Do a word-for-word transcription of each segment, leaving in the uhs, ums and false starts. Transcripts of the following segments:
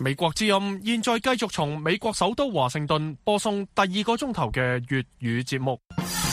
美國之音現在繼續從美國首都華盛頓播送第二個鐘頭嘅粵語節目。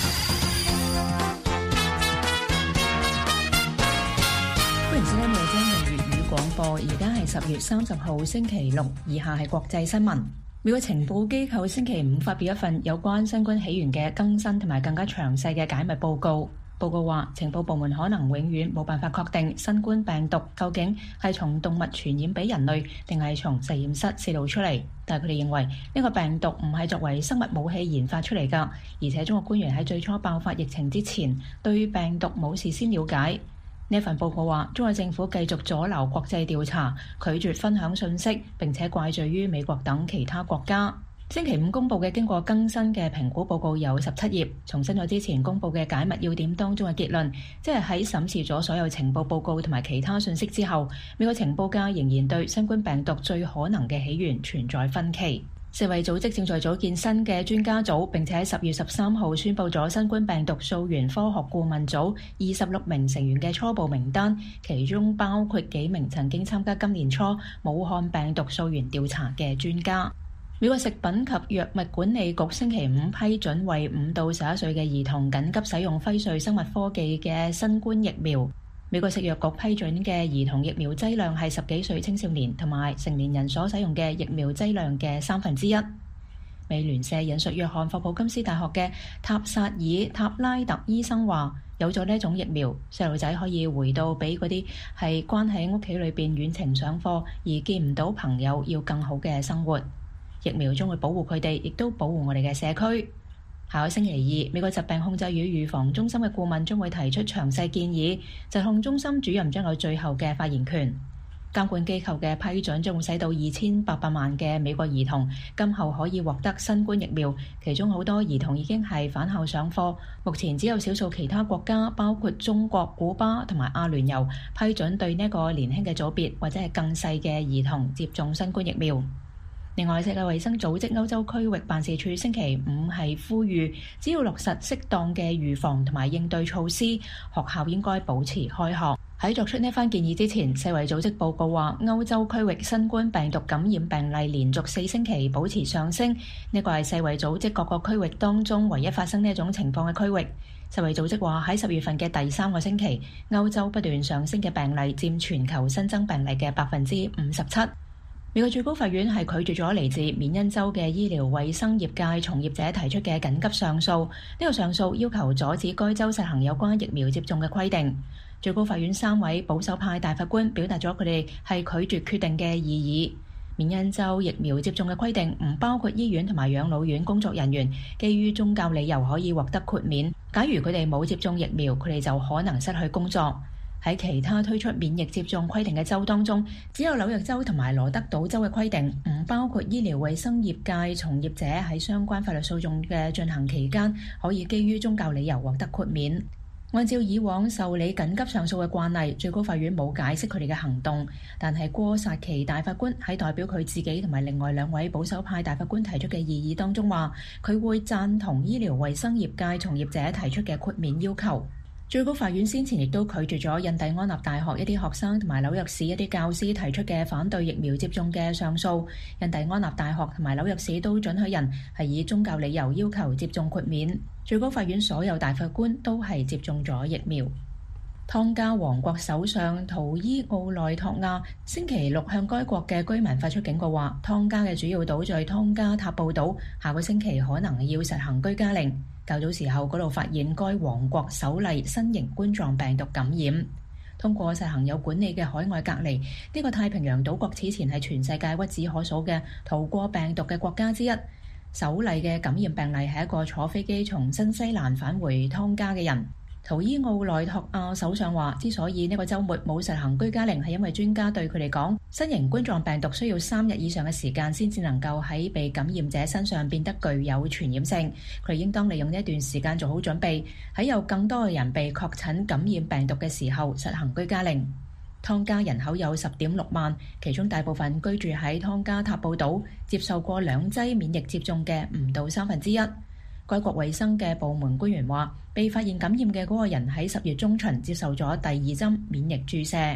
歡迎收聽美國粵語廣播，而家係十月三十號星期六，以下係國際新聞。美國情報機構星期五發表一份有關新冠起源嘅更新同埋更加詳細嘅解密報告。報告話，情報部門可能永遠冇辦法確定新冠病毒究竟係從動物傳染俾人類，定係從實驗室洩露出嚟。但係佢哋認為呢個病毒唔係作為生物武器研發出嚟㗎，而且中國官員喺最初爆發疫情之前對病毒冇事先了解。呢份報告話，中國政府繼續阻撓國際調查，拒絕分享信息，並且怪罪於美國等其他國家。星期五公佈嘅經過更新嘅評估報告有十七頁，重申咗之前公佈嘅解密要點當中嘅結論，即係喺審視咗所有情報報告同埋其他信息之後，美國情報界仍然對新冠病毒最可能嘅起源存在分歧。世衛組織正在組建新嘅專家組，並且喺十月十三號宣佈咗新冠病毒溯源科學顧問組二十六名成員嘅初步名單，其中包括幾名曾經參加今年初武漢病毒溯源調查嘅專家。美國食品及藥物管理局星期五批准為五到十一歲嘅兒童緊急使用輝瑞生物科技嘅新冠疫苗。美國食藥局批准嘅兒童疫苗劑量係十幾歲青少年同埋成年人所使用嘅疫苗劑量嘅三分之一。美聯社引述約翰霍普金斯大學嘅塔薩爾塔拉特醫生話，有咗呢一種疫苗，細路仔可以回到比嗰啲係關喺屋企裏邊遠程上課而見唔到朋友要更好嘅生活。疫苗將會保護佢哋，亦都保護我哋嘅社區。下個星期二，美國疾病控制與預防中心嘅顧問將會提出詳細建議，疾控中心主任將有最後嘅發言權。監管機構嘅批准將會使到二千八百萬嘅美國兒童今後可以獲得新冠疫苗，其中好多兒童已經係返校上課。目前只有少數其他國家，包括中國、古巴同埋阿聯酋，批准對呢個年輕嘅組別或者係更細嘅兒童接種新冠疫苗。另外，世界衛生組織歐洲區域辦事處星期五係呼籲，只要落實適當嘅預防同埋應對措施，學校應該保持開學。喺作出呢番建議之前，世衛組織報告話，歐洲區域新冠病毒感染病例連續四星期保持上升，呢個係世衛組織各個區域當中唯一發生呢一種情況嘅區域。世衛組織話，喺十月份嘅第三個星期，歐洲不斷上升嘅病例佔全球新增病例嘅百分之五十七。美國最高法院係拒絕咗嚟自緬因州嘅醫療衛生業界從業者提出嘅緊急上訴。呢個上訴要求阻止該州實行有關疫苗接種嘅規定。最高法院三位保守派大法官表達咗佢哋係拒絕決定嘅異議。緬因州疫苗接種嘅規定唔包括醫院同埋養老院工作人員，基於宗教理由可以獲得豁免。假如佢哋冇接種疫苗，佢哋就可能失去工作。喺其他推出免疫接種規定嘅州當中，只有紐約州同埋羅德島州嘅規定唔包括醫療衛生業界從業者喺相關法律訴訟嘅進行期間可以基於宗教理由獲得豁免。按照以往受理緊急上訴嘅慣例，最高法院冇解釋佢哋嘅行動，但係郭薩奇大法官喺代表佢自己同埋另外兩位保守派大法官提出嘅異議當中話，佢會贊同醫療衛生業界從業者提出嘅豁免要求。最高法院先前亦都拒絕咗印第安納大學一啲學生同埋紐約市一啲教師提出嘅反對疫苗接種嘅上訴。印第安納大學同埋紐約市都准許人係以宗教理由要求接種豁免。最高法院所有大法官都係接種咗疫苗。湯加王國首相圖伊奧內托亞星期六向該國嘅居民發出警告話，湯加嘅主要島嶼湯加塔布島下個星期可能要實行居家令。較早時候嗰度發現該王國首例新型冠狀病毒感染。通過實行有管理嘅海外隔離，呢個太平洋島國此前係全世界屈指可數嘅逃過病毒嘅國家之一。首例嘅感染病例係一個坐飛機從新西蘭返回湯加嘅人。圖伊奧內托亞首相話，之所以呢個週末冇實行居家令，係因為專家對佢哋講，新型冠狀病毒需要三日以上嘅時間先至能夠喺被感染者身上變得具有傳染性。佢哋應當利用呢一段時間做好準備，喺有更多嘅人被確診感染病毒嘅時候實行居家令。湯加人口有十點六萬，其中大部分居住喺湯加塔布島，接受過兩劑免疫接種嘅唔到三分之一。該國衛生嘅部門官員話，被發現感染嘅嗰個人喺十月中旬接受咗第二針免疫注射。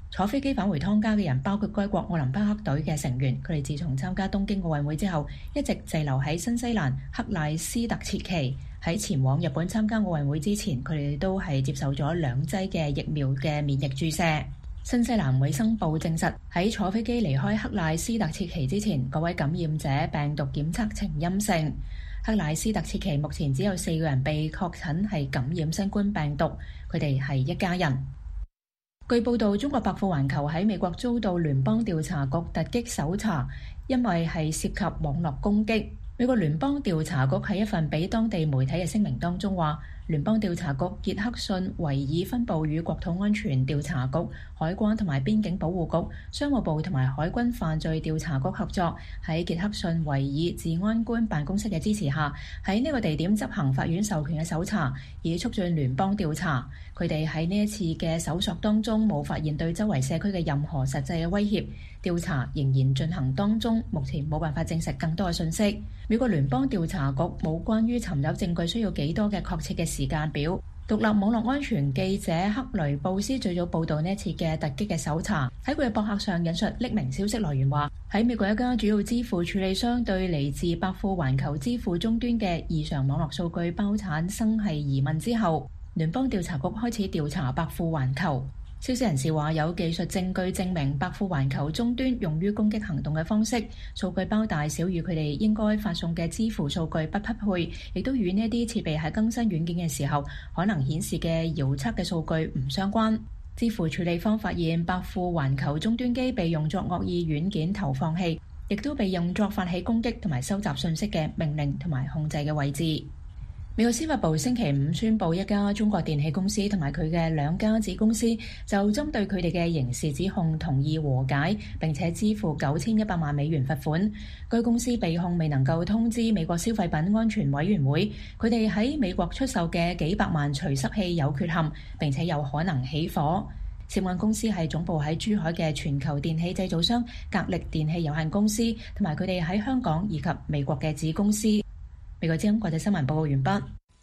坐飛機返回湯加嘅人包括該國奧林匹克隊嘅成員，佢哋自從參加東京奧運會之後，一直滯留喺新西蘭克賴斯特切奇。喺前往日本參加奧運會之前，佢哋都係接受咗兩劑嘅疫苗嘅免疫注射。新西蘭衛生部證實，喺坐飛機離開克賴斯特切奇之前，各位感染者病毒檢測呈陰性。克賴斯特切奇目前只有四個人被確診係感染新冠病毒，佢哋係一家人。據報道，中國百富環球喺美國遭到聯邦調查局突擊搜查，因為係涉及網絡攻擊。美國聯邦調查局喺一份俾當地媒體嘅聲明當中話，聯邦調查局傑克遜維爾分部與國土安全調查局、海關同埋邊境保護局、商務部同埋海軍犯罪調查局合作，喺傑克遜維爾治安官辦公室嘅支持下，喺呢個地點執行法院授權嘅搜查，以促進聯邦調查。佢哋喺呢一次嘅搜索當中冇發現對周圍社區嘅任何實際嘅威脅，調查仍然進行當中，目前冇辦法證實更多嘅信息。美國聯邦調查局冇關於尋找證據需要幾多嘅確切嘅時間表。獨立網絡安全記者克雷布斯最早報導呢一次嘅突擊嘅搜查，喺佢嘅博客上引述匿名消息來源話，喺美國一家主要支付處理商對嚟自百富環球支付終端嘅異常網絡數據包產生係疑問之後，聯邦調查局開始調查百富環球。消息人士話，有技術證據證明百富環球終端用於攻擊行動嘅方式，數據包大小與佢哋應該發送嘅支付數據不匹配，亦都與呢啲設備喺更新軟件嘅時候可能顯示嘅遙測嘅數據唔相關。支付處理方發現百富環球終端機被用作惡意軟件投放器，亦都被用作發起攻擊同埋收集信息嘅命令同埋控制嘅位置。美國司法部星期五宣布，一家中國電器公司同埋佢嘅兩家子公司就針對佢哋嘅刑事指控同意和解，並且支付九千一百萬美元罰款。該公司被控未能夠通知美國消費品安全委員會，佢哋喺美國出售嘅幾百萬除濕器有缺陷，並且有可能起火。涉案公司係總部喺珠海嘅全球電器製造商格力電器有限公司，同埋佢哋喺香港以及美國嘅子公司。美國之音國際新聞報告完畢。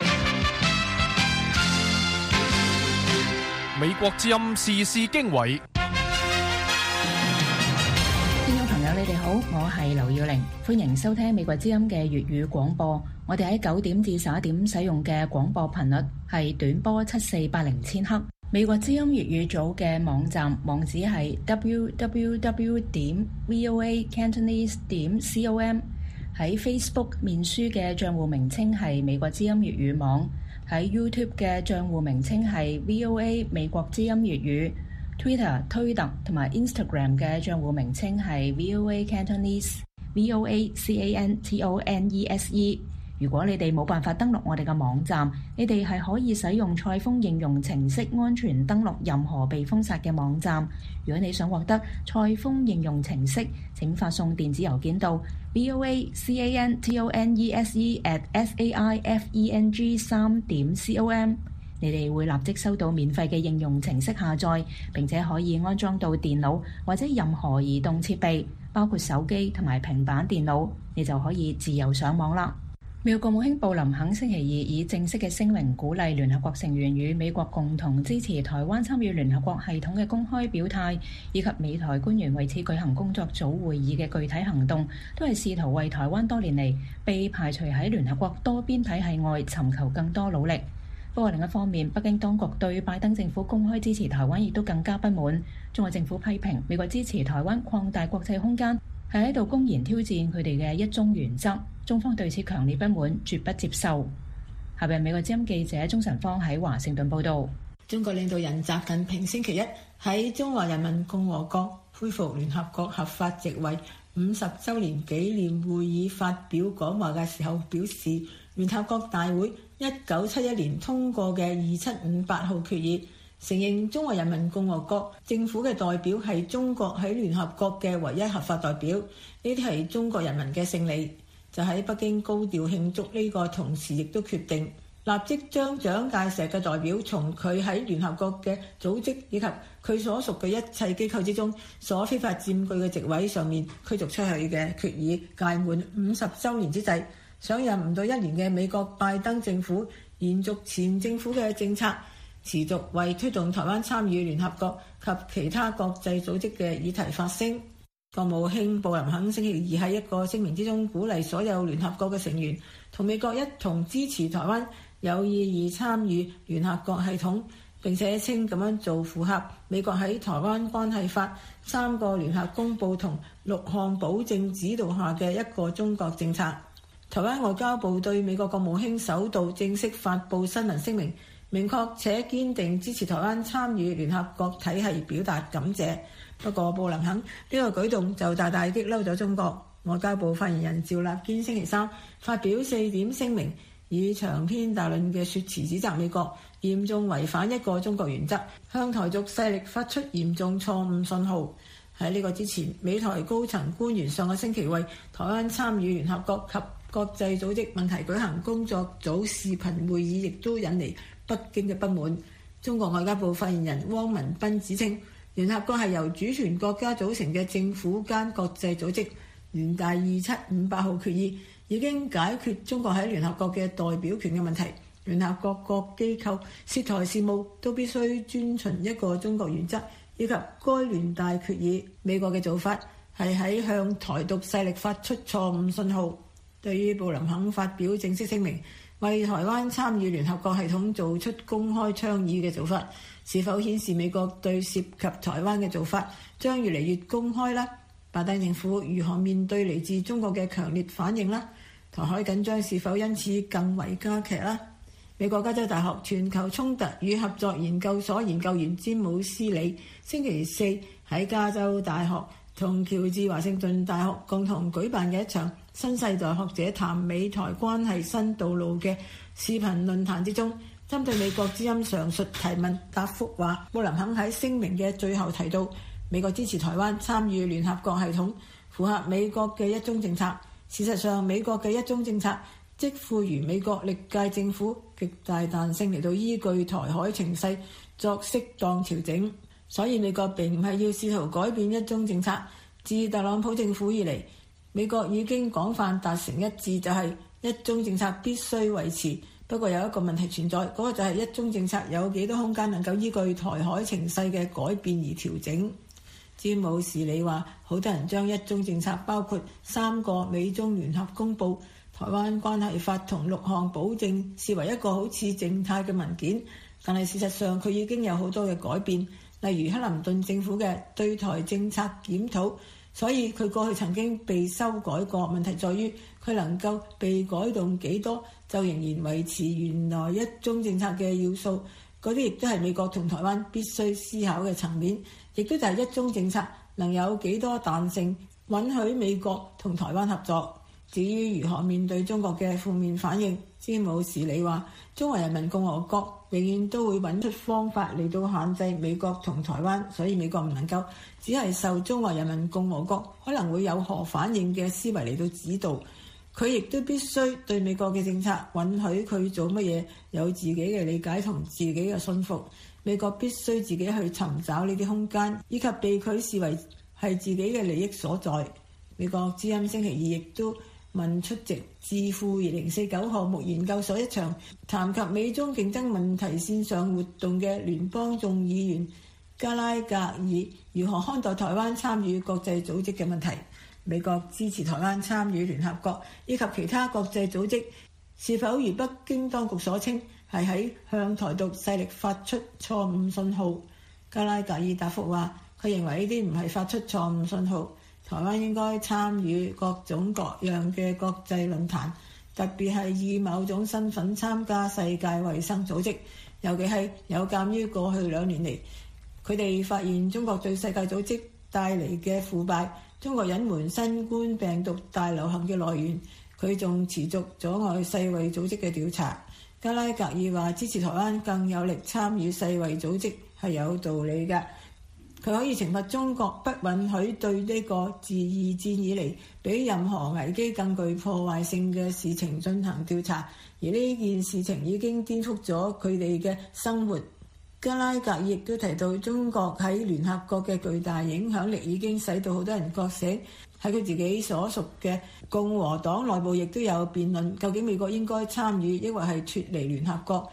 美國之音時事經緯， 聽眾朋友你哋好，我係劉耀玲，歡迎收聽美國之音嘅粵語廣播。我哋喺九點至十一點使用嘅廣播頻率係短波七四八零千赫。美國之音粵語組嘅網站網址係 double-u double-u double-u 點 v o a cantonese 點 com。喺 Facebook 面書嘅賬戶名稱係美國之音粵語網，喺 YouTube 嘅賬戶名稱係 V O A 美國之音粵語， Twitter 推特同埋 Instagram 嘅賬戶名稱係 V O A Cantonese V O A C A N T O N E S E。 如果你哋冇辦法登錄我哋嘅網站，你哋係可以使用賽風應用程式安全登錄任何被封殺嘅網站。如果你想獲得賽風應用程式，請發送電子郵件到 V O A C A N T O N E S E at S A I F E N G 三點 com。 你哋會立即收到免費嘅應用程式下載，並且可以安裝到電腦或者任何移動設備，包括手機同埋平板電腦，你就可以自由上網啦。美國國務卿布林肯星期二以正式嘅聲明鼓勵聯合國成員與美國共同支持台灣參與聯合國系統嘅公開表態，以及美台官員為此舉行工作組會議嘅具體行動，都係試圖為台灣多年嚟被排除喺聯合國多邊體系外尋求更多努力。不過另一方面，北京當局對拜登政府公開支持台灣亦都更加不滿。中國政府批評美國支持台灣擴大國際空間係喺度公然挑戰佢哋嘅一中原則，中方對此強烈不滿，絕不接受。下邊美國之音記者鍾晨芳喺華盛頓報道。 中國領導人習近平星期一喺中華人民共和國恢復聯合國合法席位五十週年紀念會議發表講話嘅時候表示，聯合國大會一九七一年通過嘅二七五八號決議，承認中華人民共和國政府嘅代表係中國喺聯合國嘅唯一合法代表，呢啲係中國人民嘅勝利。就喺北京高調慶祝呢個同時，亦都決定立即將蔣介石嘅代表從佢喺聯合國嘅組織以及佢所屬嘅一切機構之中所非法佔據嘅席位上面驅逐出去嘅決議屆滿五十週年之際，上任唔到一年嘅美國拜登政府延續前政府嘅政策， 持續為推動台灣參與聯合國及其他國際組織嘅議題發聲。國務卿布林肯星期二喺一個聲明之中鼓勵所有聯合國嘅成員同美國一同支持台灣有意義參與聯合國系統，並且稱咁樣做符合美國喺台灣關係法三個聯合公報同六項保證指導下嘅一個中國政策。台灣外交部對美國國務卿首度正式發布新聞聲明，明確且堅定支持台灣參與聯合國體系表達感謝。不過布林肯呢個舉動就大大激嬲咗中國。外交部發言人趙立堅星期三發表四點聲明，以長篇大論嘅說辭指責美國嚴重違反一個中國原則，向台獨勢力發出嚴重錯誤信號。喺呢個之前，美台高層官員上個星期為台灣參與聯合國及國際組織問題舉行工作組視頻會議，亦都引嚟北京嘅不滿。中國外交部發言人汪文斌指稱，聯合國係由主權國家組成嘅政府間國際組織，聯大二七五八號決議已經解決中國喺聯合國嘅代表權嘅問題。聯合國各機構涉台事務都必須遵循一個中國原則，以及該聯大決議。美國嘅做法係喺向台獨勢力發出錯誤信號。對於布林肯發表正式聲明，為台灣參與聯合國系統做出公開倡議嘅做法，是否顯示美國對涉及台灣嘅做法將越嚟越公開啦？拜登政府如何面對嚟自中國嘅強烈反應啦？台海緊張是否因此更為加劇啦？美國加州大學全球衝突與合作研究所研究員詹姆斯里星期四喺加州大學同喬治華盛頓大學共同舉辦嘅一場新世代學者談美台關係新道路嘅視頻論壇之中，針對美國之音上述提問答覆話，布林肯喺聲明嘅最後提到，美國支持台灣參與聯合國系統，符合美國嘅一中政策。事實上，美國嘅一中政策即賦予美國歷屆政府極大彈性嚟到依據台海情勢作適當調整，所以美國並唔係要試圖改變一中政策。自特朗普政府以嚟，美國已經廣泛達成一致，就係一中政策必須維持。不過有一個問題存在，嗰個就係一中政策有幾多空間能夠依據台海情勢嘅改變而調整。詹姆士里話，好多人將一中政策包括三個美中聯合公報、台灣關係法同六項保證視為一個好似靜態嘅文件，但係事實上佢已經有好多嘅改變，例如克林頓政府嘅對台政策檢討，所以佢過去曾經被修改過。問題在於佢能夠被改動幾多，就仍然維持原來一中政策嘅要素。嗰啲亦都係美國同台灣必須思考嘅層面，亦都就係一中政策能有幾多彈性，允許美國同台灣合作。至於如何面對中國嘅負面反應，詹姆士里話，中華人民共和國永遠都會揾出方法嚟到限制美國同台灣，所以美國唔能夠只係受中華人民共和國可能會有何反應嘅思維嚟到指導，佢亦都必須對美國嘅政策允許佢做乜嘢有自己嘅理解同自己嘅信服。美國必須自己去尋找呢啲空間，以及被佢視為係自己嘅利益所在。美國之音星期二亦都問出席智庫二零四九項目研究所一場談及美中競爭問題線上活動嘅聯邦眾議員加拉格爾如何看待台灣參與國際組織嘅問題。美國支持台灣參與聯合國以及其他國際組織，是否如北京當局所稱係喺向台獨勢力發出錯誤信號？加拉格爾答覆話，佢認為呢啲唔係發出錯誤信號。台灣應該參與各種各樣嘅國際論壇，特別係以某種身份參加世界衛生組織，尤其係有鑑於過去兩年嚟，佢哋發現中國對世界組織帶嚟嘅腐敗，中國隱瞞新冠病毒大流行嘅來源，佢仲持續阻礙世衛組織嘅調查。加拉格爾話，支持台灣更有力參與世衛組織係有道理嘅。佢可以懲罰中國不允許對呢個自二戰以嚟比任何危機更具破壞性嘅事情進行調查，而呢件事情已經顛覆咗佢哋嘅生活。加拉格爾亦都提到，中國喺聯合國嘅巨大影響力已經使到好多人覺醒。喺佢自己所屬嘅共和黨內部亦都有辯論，究竟美國應該參與抑或係脫離聯合國，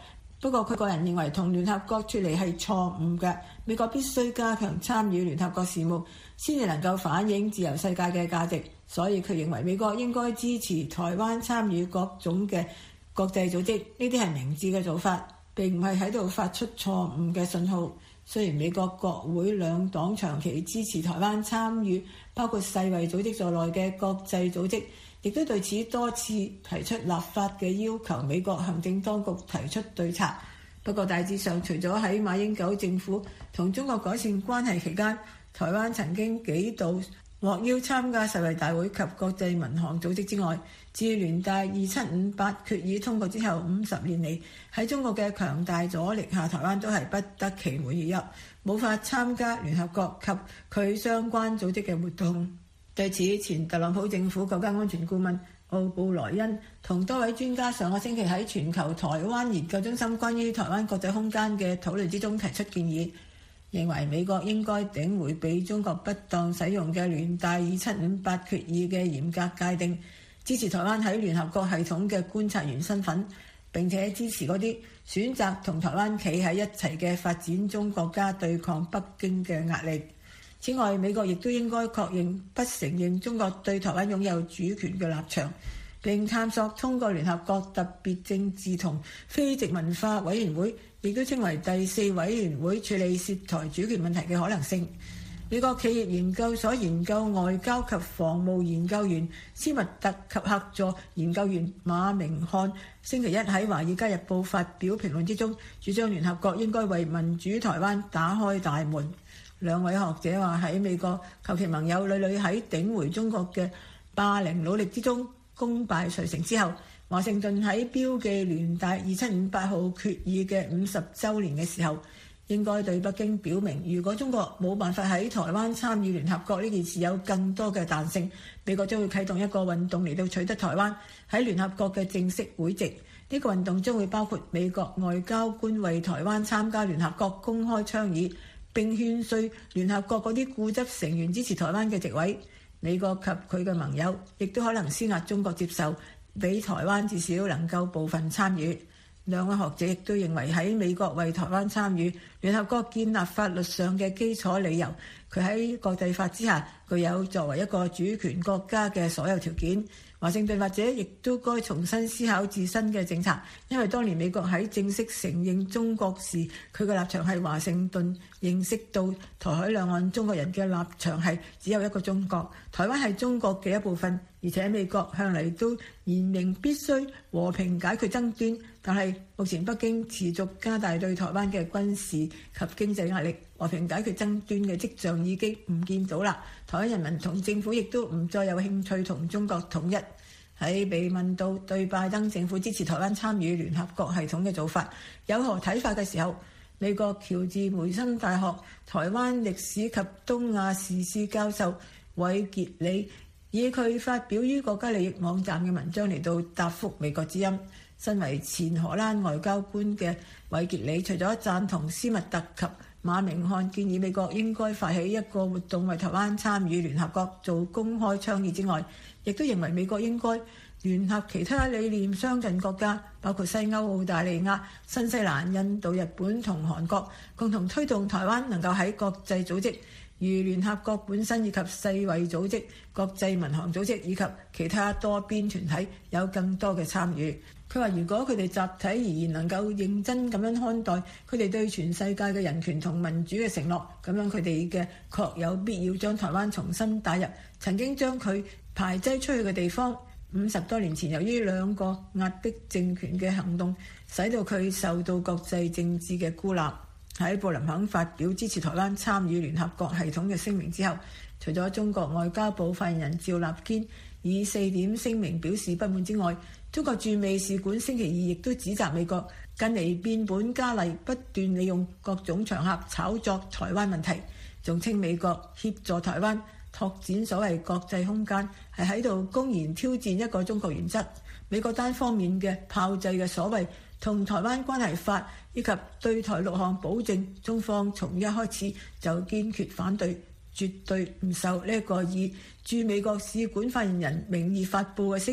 不過佢個人認為同聯合國脫離係錯誤嘅，美國必須加強參與聯合國事務，先至能夠反映自由世界嘅價值。所以佢認為美國應該支持台灣參與各種嘅國際組織，呢啲係明智嘅做法，並唔係喺度發出錯誤嘅信號。雖然美國國會兩黨長期支持台灣參與包括世衛組織在內嘅國際組織，亦都對此多次提出立法嘅要求，美國行政當局提出對策。不過大致上，除咗喺馬英九政府同中國改善關係期間，台灣曾經幾度獲邀參加世衛大會及國際民航組織之外，自聯大二七五八決議通過之後五十年嚟，喺中國嘅強大阻力下，台灣都係不得其門而入，無法參加聯合國及佢相關組織嘅活動。對此，前特朗普政府國家安全顧問奧布萊恩同多位專家上個星期喺全球台灣研究中心關於台灣國際空間嘅討論之中提出建議，認為美國應該頂回被中國不當使用嘅聯大二七五八決議嘅嚴格界定，支持台灣喺聯合國系統嘅觀察員身份，並且支持嗰啲選擇同台灣企喺一齊嘅發展中國家對抗北京嘅壓力。此外，美國亦都應該確認不承認中國對台灣擁有主權嘅立場，並探索通過聯合國特別政治同非殖民化委員會，亦都稱為第四委員會處理涉台主權問題嘅可能性。美國企業研究所研究外交及防務研究員斯密特及客座研究員馬明漢星期一喺《華爾街日報》發表評論之中，主張聯合國應該為民主台灣打開大門。兩位學者話喺美國及其盟友屢屢喺頂回中國嘅霸凌努力之中功敗垂成之後，華盛頓喺標記聯大二七五八號決議嘅五十週年嘅時候，應該對北京表明，如果中國冇辦法喺台灣參與聯合國呢件事有更多嘅彈性，美國將會啟動一個運動嚟到取得台灣喺聯合國嘅正式會籍。呢個運動將會包括美國外交官為台灣參加聯合國公開倡議，並勸說聯合國嗰啲固執成員支持台灣嘅席位。美國及佢嘅盟友亦都可能施壓中國接受，俾台灣至少能夠部分參與。兩位學者亦都認為喺美國為台灣參與聯合國建立法律上嘅基礎理由，佢喺國際法之下具有作為一個主權國家嘅所有條件。華盛頓或者亦都該重新思考自身嘅政策，因為當年美國喺正式承認中國時，佢嘅立場係華盛頓認識到台海兩岸中國人嘅立場係只有一個中國，台灣係中國嘅一部分，而且美國向嚟都言明必須和平解決爭端，但係目前北京持續加大對台灣嘅軍事及經濟壓力，和平解決爭端嘅跡象已經唔見到啦。台灣人民同政府亦都唔再有興趣同中國統一。喺被問到對拜登政府支持台灣參與聯合國系統嘅做法有何睇法嘅時候，美國喬治梅森大學台灣歷史及東亞時事教授韋傑里以佢發表於國家利益網站嘅文章嚟到答覆美國之音。身為前荷蘭外交官嘅韋傑里，除咗贊同斯密特及馬明漢建議美國應該發起一個活動為台灣參與聯合國做公開倡議之外，亦都認為美國應該聯合其他理念相近國家，包括西歐、澳大利亞、新西蘭、印度、日本同韓國，共同推動台灣能夠喺國際組織如聯合國本身以及世衛組織、國際民航組織以及其他多邊團體有更多嘅參與。佢話如果佢哋集體而言能夠認真咁樣看待佢哋對全世界嘅人權同民主嘅承諾，咁樣佢哋嘅確有必要將台灣重新帶入曾經將佢排擠出去嘅地方。五十多年前，由於兩個壓迫政權嘅行動，使到佢受到國際政治嘅孤立。喺布林肯發表支持台灣參與聯合國系統嘅聲明之後，除咗中國外交部發言人趙立堅以四點聲明表示不滿之外，中國駐美使館星期二亦都指責美國近嚟變本加厲，不斷利用各種場合炒作台灣問題，仲稱美國協助台灣拓展所謂國際空間，係喺度公然挑戰一個中國原則。美國單方面嘅炮製嘅所謂同台灣關係法以及對台六項保證，中方從一開始就堅決反對，絕對唔受呢一個以駐美國使館發言人名義發布嘅聲明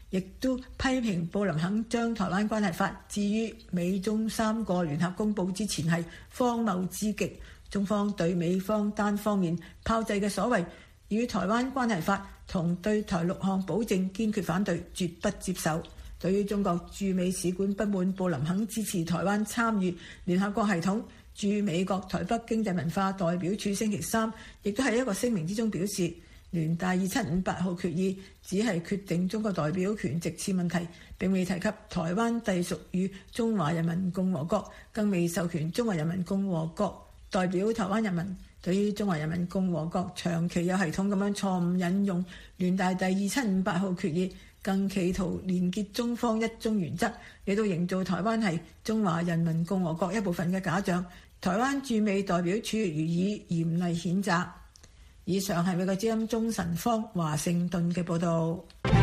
亦都批評布林肯將台灣關係法置於美中三個聯合公佈之前係荒謬之極。中方對美方單方面炮製嘅所謂與台灣關係法同對台六項保證堅決反對，絕不接受。對於中國駐美使館不滿布林肯支持台灣參與聯合國系統，駐美國台北經濟文化代表處星期三亦都喺一個聲明之中表示，聯大二七五八號決議只係決定中國代表權席次問題，並未提及台灣隸屬於中華人民共和國，更未授權中華人民共和國代表台灣人民。對於中華人民共和國長期有系統咁樣錯誤引用聯大第二七五八號決議，更企圖連結中方一中原則，嚟到營造台灣係中華人民共和國一部分嘅假象，台灣駐美代表處予以嚴厲譴責。以上係美國之音鐘晨芳華盛頓嘅報導。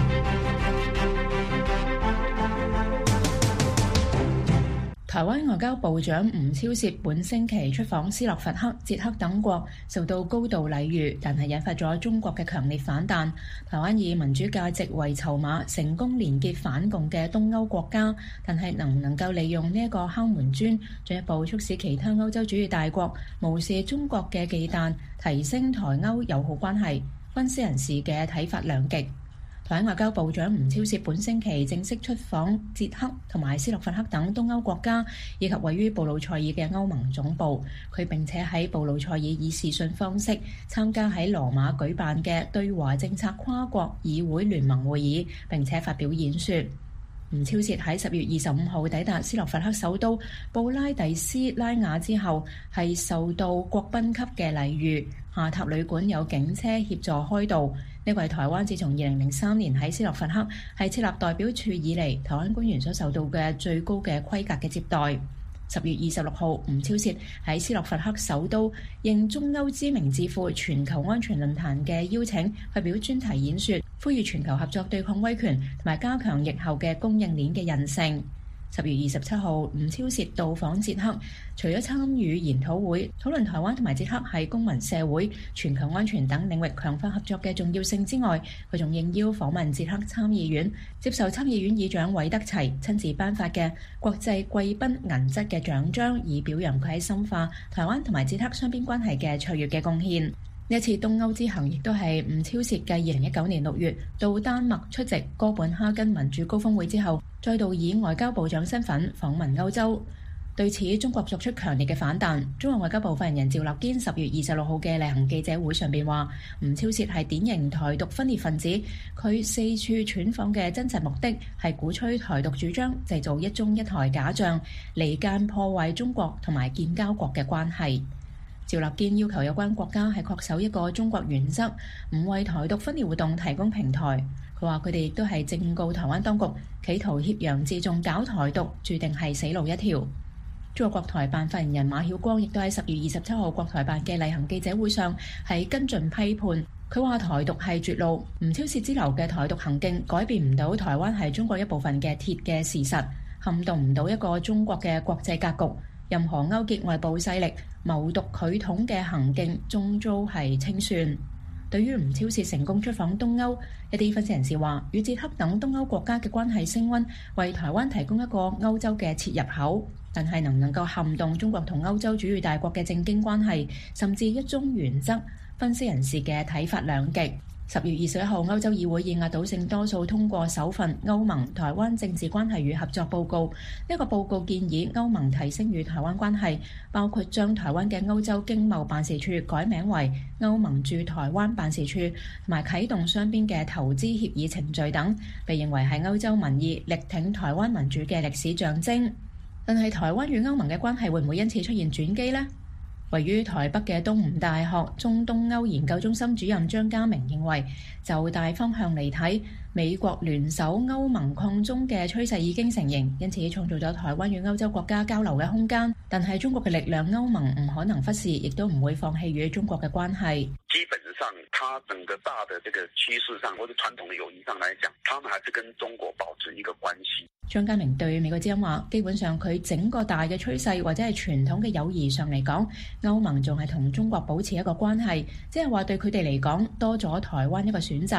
台灣外交部長吳釗燮本星期出訪斯洛伐克、捷克等國，受到高度禮遇，但係引發咗中國嘅強烈反彈。台灣以民主價值為籌碼，成功連結反共嘅東歐國家，但係能唔能夠利用呢一個敲門磚，進一步促使其他歐洲主義大國無視中國嘅忌憚，提升台歐友好關係？分析人士嘅睇法兩極。台灣外交部長吳釗燮本星期正式出訪捷克同埋斯洛伐克等東歐國家，以及位於布魯塞爾嘅歐盟總部。佢並且喺布魯塞爾以視訊方式參加喺羅馬舉辦嘅對華政策跨國議會聯盟會議，並且發表演說。吳釗燮喺十月二十五號抵達斯洛伐克首都布拉蒂斯拉瓦之後，係受到國賓級嘅禮遇，下榻旅館有警車協助開導。呢個係台灣自從二零零三年喺斯洛伐克係設立代表處以嚟，台灣官員所受到嘅最高嘅規格嘅接待。十月二十六號，吳釗燮喺斯洛伐克首都應中歐知名智庫全球安全論壇嘅邀請，發表專題演說，呼籲全球合作對抗威權同埋加強疫後嘅供應鏈嘅韌性。十月二十七號，吳釗燮到訪捷克，除咗參與研討會，討論台灣同埋捷克喺公民社會、全球安全等領域強化合作嘅重要性之外，佢仲應邀訪問捷克參議院，接受參議院議長韋德齊親自頒發嘅國際貴賓銀質嘅獎章，以表揚佢喺深化台灣同埋捷克雙邊關係嘅卓越嘅貢獻。呢一次東歐之行亦都係吳釗燮繼二零一九年六月到丹麥出席哥本哈根民主高峰會之後，再度以外交部長身份訪問歐洲。對此，中國作出強烈嘅反彈。中國外交部發言人趙立堅十月二十六號嘅例行記者會上邊話，吳釗燮係典型台獨分裂分子，佢四處竄訪嘅真實目的係鼓吹台獨主張，製造一中一台假象，離間破壞中國同埋建交國嘅關係。趙立堅要求有關國家係恪守一個中國原則，唔為台獨分裂活動提供平台。佢話佢哋亦都係正告台灣當局，企圖挾洋自重搞台獨，注定係死路一條。中國國台辦發言人馬曉光亦都喺十月二十七號國台辦嘅例行記者會上係跟進批判。佢話台獨係絕路，吳釗燮之流嘅台獨行徑改變唔到台灣係中國一部分嘅鐵嘅事實，撼動唔到一個中國嘅國際格局。任何勾結外部勢力、謀獨拒統嘅行徑，終遭係清算。對於吳釗燮成功出訪東歐，一啲分析人士話，與捷克等東歐國家嘅關係升溫，為台灣提供一個歐洲嘅切入口。但係能唔能夠撼動中國同歐洲主要大國嘅政經關係，甚至一中原則，分析人士嘅睇法兩極。十月二十一號，歐洲議會以壓倒性多數通過首份歐盟台灣政治關係與合作報告。呢個報告建議歐盟提升與台灣關係，包括將台灣嘅歐洲經貿辦事處改名為歐盟駐台灣辦事處，同埋啟動雙邊嘅投資協議程序等，被認為係歐洲民意力挺台灣民主嘅歷史象徵。但係台灣與歐盟嘅關係會唔會因此出現轉機呢？位於台北嘅東吳大學中東歐研究中心主任張家明認為，就大方向嚟睇，美國聯手歐盟抗中嘅趨勢已經成形，因此創造咗台灣與歐洲國家交流嘅空間。但係中國嘅力量，歐盟唔可能忽視，亦都唔會放棄與中國嘅關係。 基本上，它整個大的這個趨勢上，或者傳統的友誼上來講，他們還是跟中國保持一個關係。 張家明對美國之音話，基本上佢整個大嘅趨勢或者係傳統嘅友誼上嚟講，歐盟仲係同中國保持一個關係，即係話對佢哋嚟講多咗台灣一個選擇。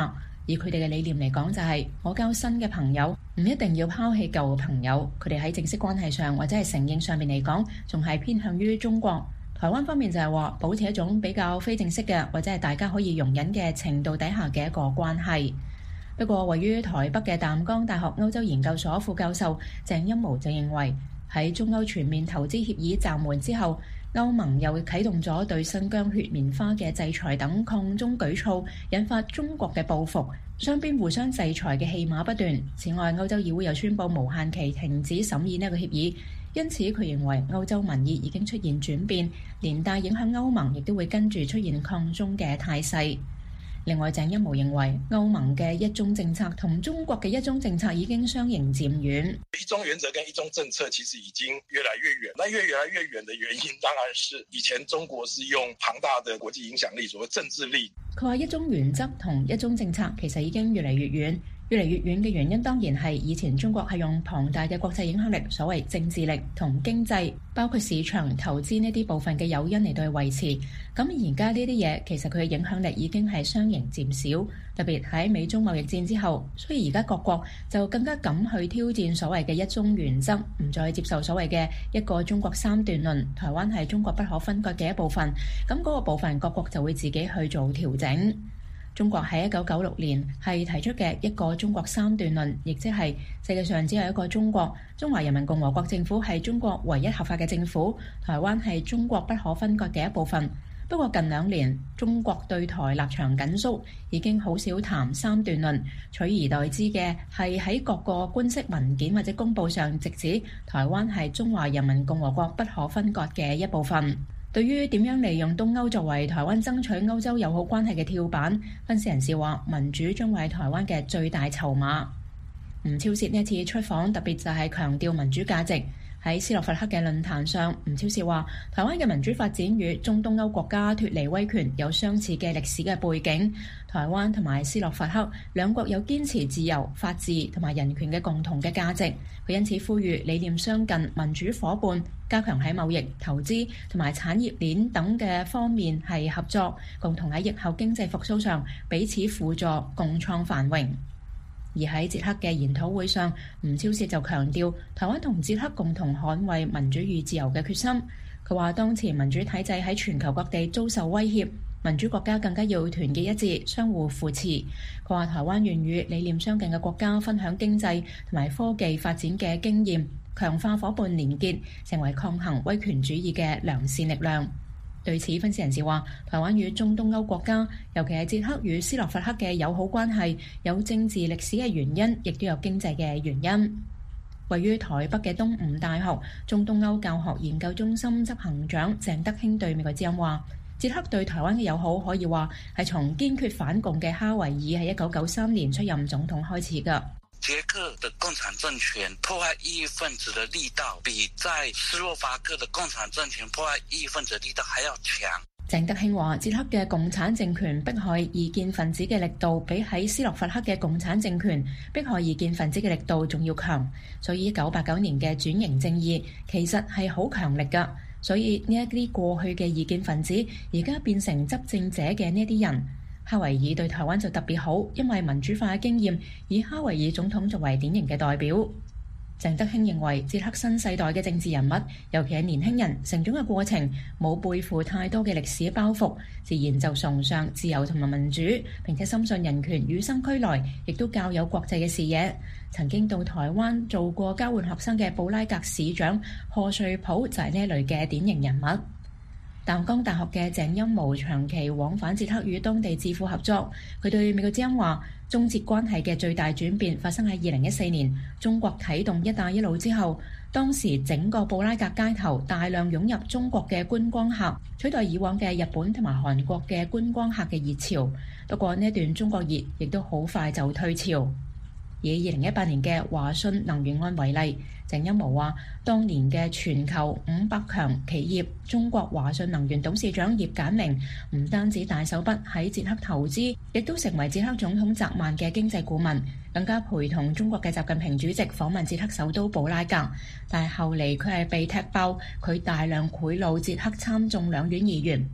以佢哋嘅理念嚟講，就係我交新嘅朋友唔一定要拋棄舊嘅朋友，佢哋喺正式關係上或者係承認上面嚟講，仲係偏向於中國。台灣方面就係話保持一種比較非正式嘅或者係大家可以容忍嘅程度底下嘅一個關係。不過位於台北嘅淡江大學歐洲研究所副教授鄭欽模就認為，喺中歐全面投資協議暫緩之後，歐盟又啟動咗對新疆血棉花嘅制裁等抗中舉措，引發中國嘅報復，雙邊互相制裁嘅戲碼不斷。此外，歐洲議會又宣布無限期停止審議呢個協議，因此佢認為歐洲民意已經出現轉變，連帶影響歐盟亦都會跟住出現抗中嘅態勢。另外，鄭欽模認為歐盟嘅一中政策同中國嘅一中政策已經相形漸遠。 一中原則跟一中政策其實已經越來越遠，那越越來越遠的原因，當然是以前中國是用龐大的國際影響力，所謂政治力。 佢話一中原則同一中政策其實已經越嚟越遠。越嚟越遠嘅原因當然係以前中國係用龐大嘅國際影響力，所謂政治力同經濟，包括市場投資呢啲部分嘅誘因嚟到去維持。咁而家呢啲嘢其實佢嘅影響力已經係相形漸少，特別喺美中貿易戰之後，所以而家各國就更加敢去挑戰所謂嘅一中原則，唔再接受所謂嘅一個中國三段論，台灣係中國不可分割嘅一部分。咁嗰個部分各國就會自己去做調整。中國喺一九九六年係提出嘅一個中國三段論，亦即係世界上只有一個中國，中華人民共和國政府係中國唯一合法嘅政府，台灣係中國不可分割嘅一部分。不過近兩年中國對台立場緊縮，已經好少談三段論，取而代之嘅係喺各個官式文件或者公報上直指台灣係中華人民共和國不可分割嘅一部分。對於點樣利用東歐作為台灣爭取歐洲友好關係嘅跳板，分析人士話民主將會係台灣嘅最大籌碼。吳釗燮呢一次出訪特別就係強調民主價值。喺斯洛伐克嘅論壇上，吳釗燮話台灣嘅民主發展與中東歐國家脫離威權有相似嘅歷史嘅背景。台灣同埋斯洛伐克兩國有堅持自由、法治同埋人權嘅共同嘅價值。佢因此呼籲理念相近民主夥伴加強喺貿易、投資同埋產業鏈等嘅方面係合作，共同喺疫後經濟復甦上彼此輔助，共創繁榮。而喺捷克嘅研討會上，吳釗燮就強調台灣同捷克共同捍衛民主與自由嘅決心。佢話當前民主體制喺全球各地遭受威脅，民主國家更加要團結一致，相互扶持。佢話台灣願與理念相近嘅國家分享經濟同埋科技發展嘅經驗，強化夥伴連結，成為抗衡威權主義嘅良善力量。對此，分析人士話台灣與中東歐國家，尤其係捷克與斯洛伐克嘅友好關係，有政治歷史嘅原因，亦都有經濟嘅原因。位於台北嘅東吳大學中東歐教學研究中心執行長鄭德興對美國之音話，捷克對台灣嘅友好可以話係從堅決反共嘅哈維爾喺一九九三年出任總統開始㗎。 捷克的共產政權破壞異議分子的力道，比在斯洛伐克的共產政權破壞異議分子的力道還要強。 鄭德興話，捷克嘅共產政權迫害異見分子嘅力度，比喺斯洛伐克嘅共產政權迫害異見分子嘅力度仲要強。所以一九八九年嘅轉型正義其實係好強力㗎。所以呢一啲過去嘅異見分子，而家變成執政者嘅呢啲人。哈維爾對台灣就特別好，因為民主化嘅經驗，以哈維爾總統作為典型嘅代表。鄭德興認為，捷克新世代嘅政治人物，尤其係年輕人成長嘅過程，冇背負太多嘅歷史包袱，自然就崇尚自由同埋民主，並且深信人權與生俱來，亦都較有國際嘅視野。曾經到台灣做過交換學生嘅布拉格市長賀瑞普就係呢一類嘅典型人物。淡江大學嘅鄭欽模長期往返捷克與當地智庫合作，佢對美國之音話，中捷關係嘅最大轉變發生喺二零一四年，中國啟動一帶一路之後，當時整個布拉格街頭大量湧入中國嘅觀光客，取代以往嘅日本同埋韓國嘅觀光客嘅熱潮。不過呢一段中國熱亦都好快就退潮。以二零一八年嘅華信能源案為例，鄭欽模話，當年嘅全球五百強企業中國華信能源董事長葉簡明唔單止大手筆喺捷克投資，亦都成為捷克總統澤曼嘅經濟顧問，更加陪同中國嘅習近平主席訪問捷克首都布拉格。但係後嚟佢係被踢爆，佢大量賄賂捷克參眾兩院議員。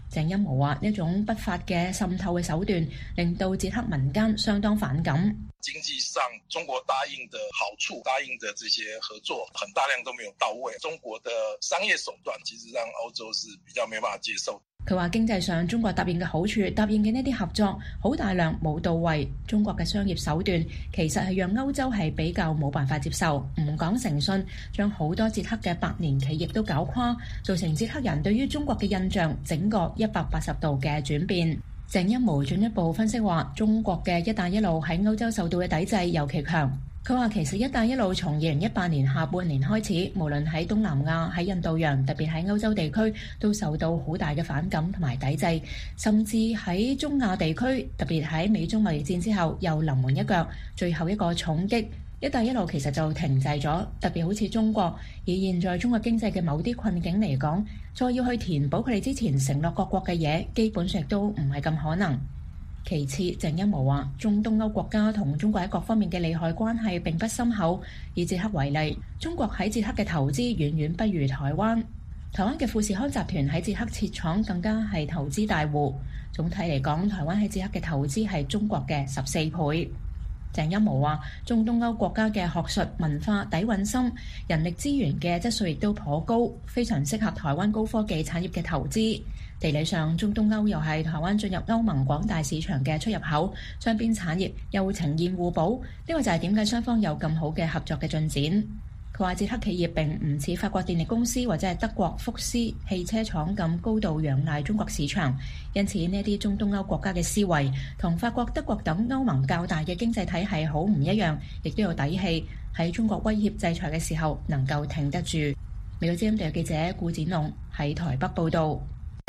鄭欽模話：呢種不法嘅滲透嘅手段，令到捷克民間相當反感。 經濟上，中國答應的好處、答應的這些合作，很大量都沒有到位。中國的商業手段，其實讓歐洲是比較沒辦法接受。 佢話經濟上，中國答應嘅好處、答應嘅呢啲合作，好大量冇到位。中國嘅商業手段，其實係讓歐洲係比較冇辦法接受。唔講誠信，將好多捷克嘅百年企業都搞垮，造成捷克人對於中國嘅印象整個一百八十度嘅轉變。鄭欽模進一步分析話，中國嘅一帶一路喺歐洲受到嘅抵制尤其強。佢話其實一帶一路從二零一八年下半年開始，無論喺東南亞、喺印度洋，特別喺歐洲地區，都受到好大嘅反感同埋抵制，甚至喺中亞地區，特別喺美中貿易戰之後，又臨門一腳，最後一個重擊。一帶一路其實就停滯咗，特別好似中國，以現在中國經濟嘅某啲困境嚟講，再要去填補佢哋之前承諾各國嘅嘢，基本上都唔係咁可能。其次，鄭欽模話，中東歐國家同中國喺各方面嘅利害關係並不深厚。以捷克為例，中國喺捷克嘅投資遠遠不如台灣。台灣嘅富士康集團喺捷克設廠更加係投資大戶。總體嚟講，台灣喺捷克嘅投資係中國嘅十四倍。鄭欽模話，中東歐國家嘅學術文化底蘊深，人力資源嘅質素亦都頗高，非常適合台灣高科技產業嘅投資。地理上，中東歐又係台灣進入歐盟廣大市場嘅出入口，雙邊產業又呈現互補，呢個就係點解雙方有咁好嘅合作嘅進展。佢話捷克企業並唔似法國電力公司或者係德國福斯汽車廠咁高度仰賴中國市場，因此呢啲中東歐國家嘅思維同法國、德國等歐盟較大嘅經濟體系好唔一樣，亦都有底氣喺中國威脅制裁嘅時候能夠挺得住。美國之音台記者顧展龍喺台北報導。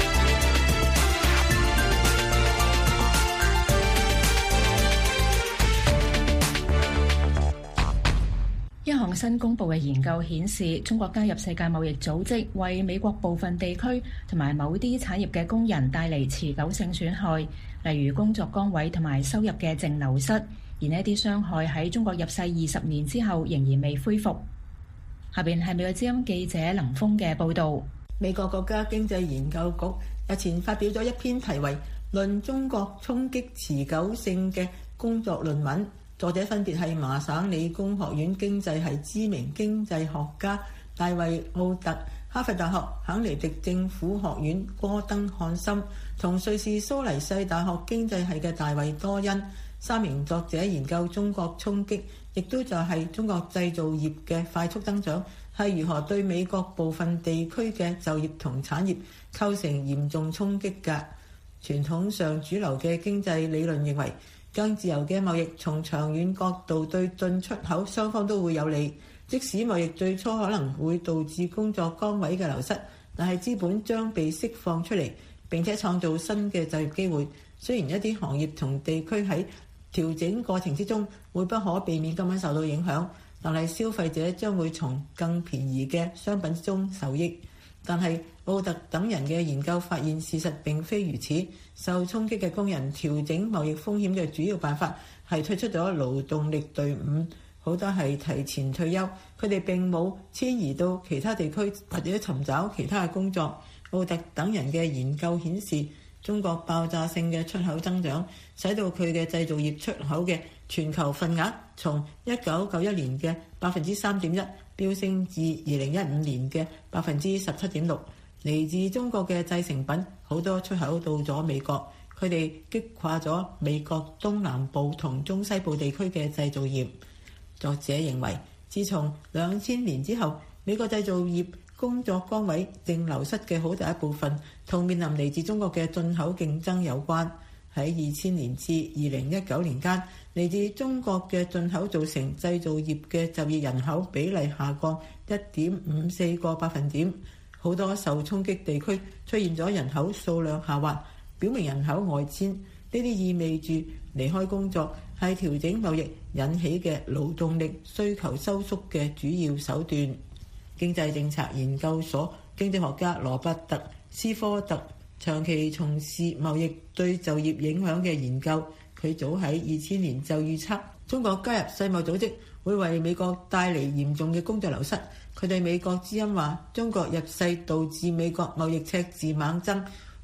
一項新公布嘅研究顯示，中國加入世界貿易組織，為美國部分地區同埋某啲產業嘅工人帶嚟持久性損害，例如工作崗位同埋收入嘅淨流失。而呢啲傷害喺中國入世二十年之後仍然未恢復。下邊係美國之音記者林峰嘅報導。 美國國家經濟研究局日前發表咗一篇題為《論中國衝擊持久性》嘅工作論文。作者分別係麻省理工學院經濟系知名經濟學家大衛奧特、哈佛大學肯尼迪政府學院戈登漢森同瑞士蘇黎世大學經濟系嘅大衛多恩。三名作者研究中國衝擊，亦都就係中國製造業嘅快速增長係如何對美國部分地區嘅就業同產業構成嚴重衝擊嘅。傳統上主流嘅經濟理論認為，更自由嘅貿易從長遠角度對進出口雙方都會有利，即使貿易最初可能會導致工作崗位嘅流失，但係資本將被釋放出嚟，並且創造新嘅就業機會。雖然一啲行業同地區喺調整過程之中會不可避免咁樣受到影響，但係消費者將會從更便宜嘅商品之中受益。但係奧特等人嘅研究發現，事實並非如此。受衝擊嘅工人調整貿易風險嘅主要辦法係退出咗勞動力隊伍，好多係提前退休，佢哋並冇遷移到其他地區或者尋找其他嘅工作。奧特等人嘅研究顯示，中國爆炸性嘅出口增長使到佢嘅製造業出口嘅全球份額從一九九一年嘅百分之三點一飆升至二零一五年嘅百分之十七點六。嚟自中國嘅製成品好多出口到咗美國，佢哋擊垮咗美國東南部同中西部地區嘅製造業。作者認為，自從兩千年之後，美國製造業工作崗位淨流失嘅好大一部分同面臨嚟自中國嘅進口競爭有關。喺二千年至二零一九年間，嚟自中國嘅進口造成製造業嘅就業人口比例下降一點五四個百分點。好多受衝擊地區出現咗人口數量下滑，表明人口外遷。呢啲意味住離開工作係調整貿易引起嘅勞動力需求收縮嘅主要手段。經濟政策研究所經濟學家羅伯特斯科特長期從事貿易對就業影響嘅研究，佢早喺二千年就預測中國加入世貿組織會為美國帶嚟嚴重嘅工作流失。佢對美國之音話，中國入世導致美國貿易赤字猛增，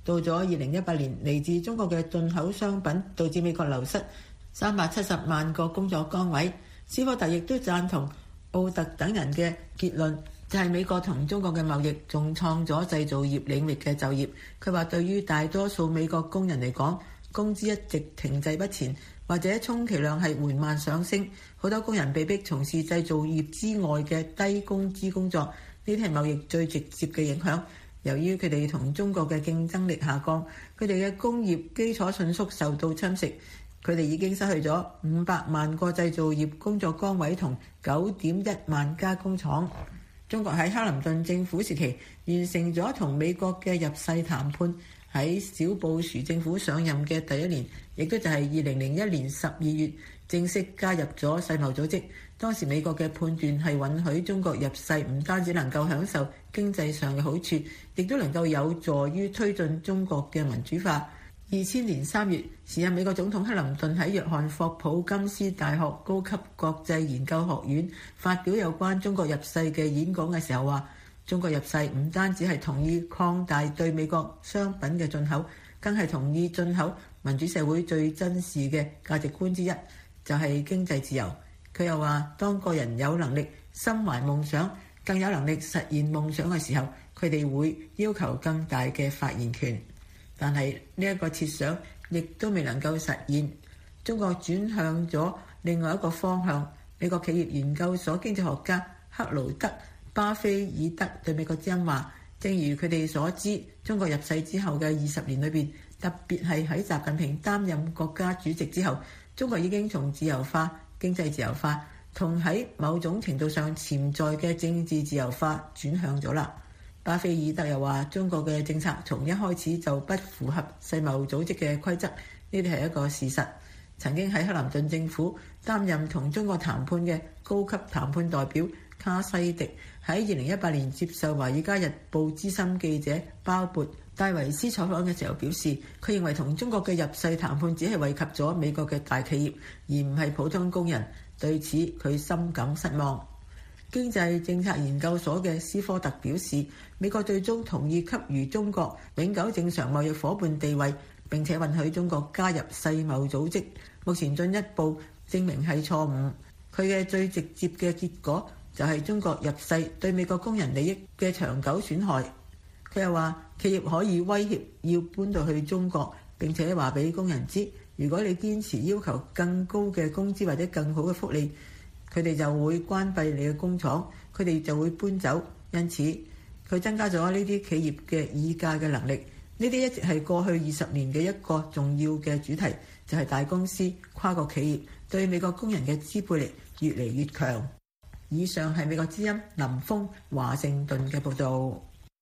到咗二零一八年，嚟自中國嘅進口商品導致美國流失三百七十萬個工作崗位。斯科特亦都贊同奧特等人嘅結論，就係美國同中國嘅貿易仲創咗製造業領域嘅就業。佢話對於大多數美國工人嚟講，工資一直停滯不前，或者充其量係緩慢上升。好多工人被迫從事製造業之外嘅低工資工作，呢啲係貿易最直接嘅影響。由於佢哋同中國嘅競爭力下降，佢哋嘅工業基礎迅速受到侵蝕。佢哋已經失去咗五百萬個製造業工作崗位同九點一萬家工廠。中國喺克林頓政府時期完成咗同美國嘅入世談判，喺小布殊政府上任嘅第一年，亦都就係二零零一年十二月正式加入咗世貿組織。當時美國嘅判斷係允許中國入世，唔單止能夠享受經濟上嘅好處，亦都能夠有助於推進中國嘅民主化。二千年三月，時任美國總統克林頓喺約翰霍普金斯大學高級國際研究學院發表有關中國入世嘅演講嘅時候話，中國入世唔單止係同意擴大對美國商品嘅進口，更係同意進口民主社會最珍視嘅價值觀之一，就係經濟自由。佢又話，當個人有能力心懷夢想，更有能力實現夢想嘅時候，佢哋會要求更大嘅發言權。但係呢一個設想亦都未能夠實現。中國轉向咗另外一個方向。美國企業研究所經濟學家克勞德·巴菲爾德對美國之音話，正如佢哋所知，中國入世之後嘅二十年裏邊，特別係喺習近平擔任國家主席之後，中國已經從自由化、經濟自由化同喺某種程度上潛在嘅政治自由化轉向咗啦。巴菲爾德又話，中國嘅政策從一開始就不符合世貿組織嘅規則，呢啲係一個事實。曾經喺克林頓政府擔任同中國談判嘅高級談判代表卡西迪喺二零一八年接受《華爾街日報》資深記者鮑勃戴維斯採訪嘅時候表示，佢認為同中國嘅入世談判只係惠及咗美國嘅大企業，而唔係普通工人。對此佢深感失望。經濟政策研究所嘅斯科特表示，美國最終同意給予中國永久正常貿易夥伴地位，並且允許中國加入世貿組織。目前進一步證明係錯誤。佢嘅最直接嘅結果就係中國入世對美國工人利益嘅長久損害。佢又話，企業可以威脅要搬到去中國，並且話俾工人知，如果你堅持要求更高嘅工資或者更好嘅福利，佢哋就會關閉你嘅工廠，佢哋就會搬走。因此，佢增加咗呢啲企業嘅議價嘅能力。呢啲一直係過去二十年嘅一個重要嘅主題，就係大公司、跨國企業對美國工人嘅支配力越嚟越強。以上係美國之音林峰華盛頓嘅報導。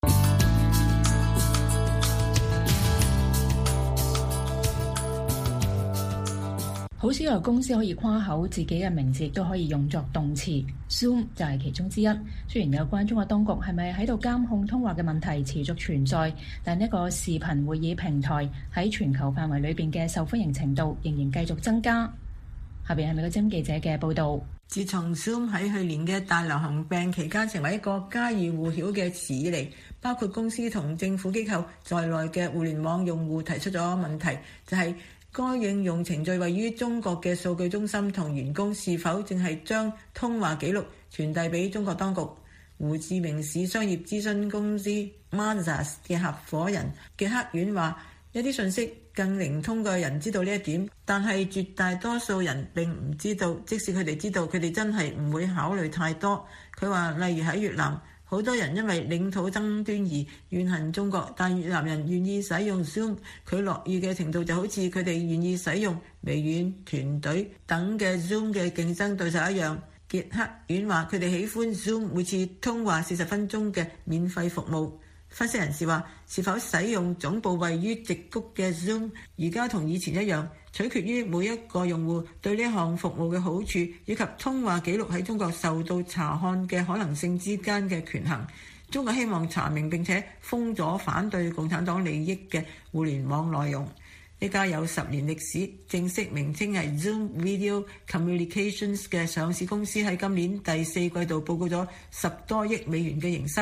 好少有公司可以誇口自己嘅名字亦都可以用作動詞， Zoom 就係其中之一。雖然有關中國當局係咪喺度監控通話嘅問題持續存在，但一個視頻會議平台喺全球範圍裏邊嘅受歡迎程度仍然繼續增加。下邊係美國之音記者嘅報導。 自從 Zoom 喺去年嘅大流行病期間成為一個家喻戶曉嘅詞以嚟，包括公司同政府機構在內嘅互聯網用戶提出咗問題，就係、是該應用程序位於中國嘅數據中心同員工是否正係將通話記錄傳遞俾中國當局？胡志明市商業諮詢公司 Mazars 嘅合夥人嘅黑丸話，一啲信息更靈通嘅人知道呢一點，但係絕大多數人並唔知道，即使佢哋知道，佢哋真係唔會考慮太多。佢話，例如喺越南，好多人因為領土爭端而怨恨中國，但越南人願意使用 Zoom， 佢樂意嘅程度就好似佢哋願意使用微軟、團隊等嘅 Zoom 嘅競爭對手一樣。傑克遠話佢哋喜歡 Zoom 每次通話四十分鐘嘅免費服務。分析人士話，是否使用總部位於矽谷嘅 Zoom， 而家同以前一樣，取決於每一個用戶對呢項服務嘅好處，以及通話記錄喺中國受到查看嘅可能性之間嘅權衡。中國希望查明並且封咗反對共產黨利益嘅互聯網內容。呢家有十年歷史、正式名稱係 Zoom Video Communications 嘅上市公司喺今年第四季度報告咗十多億美元嘅營收，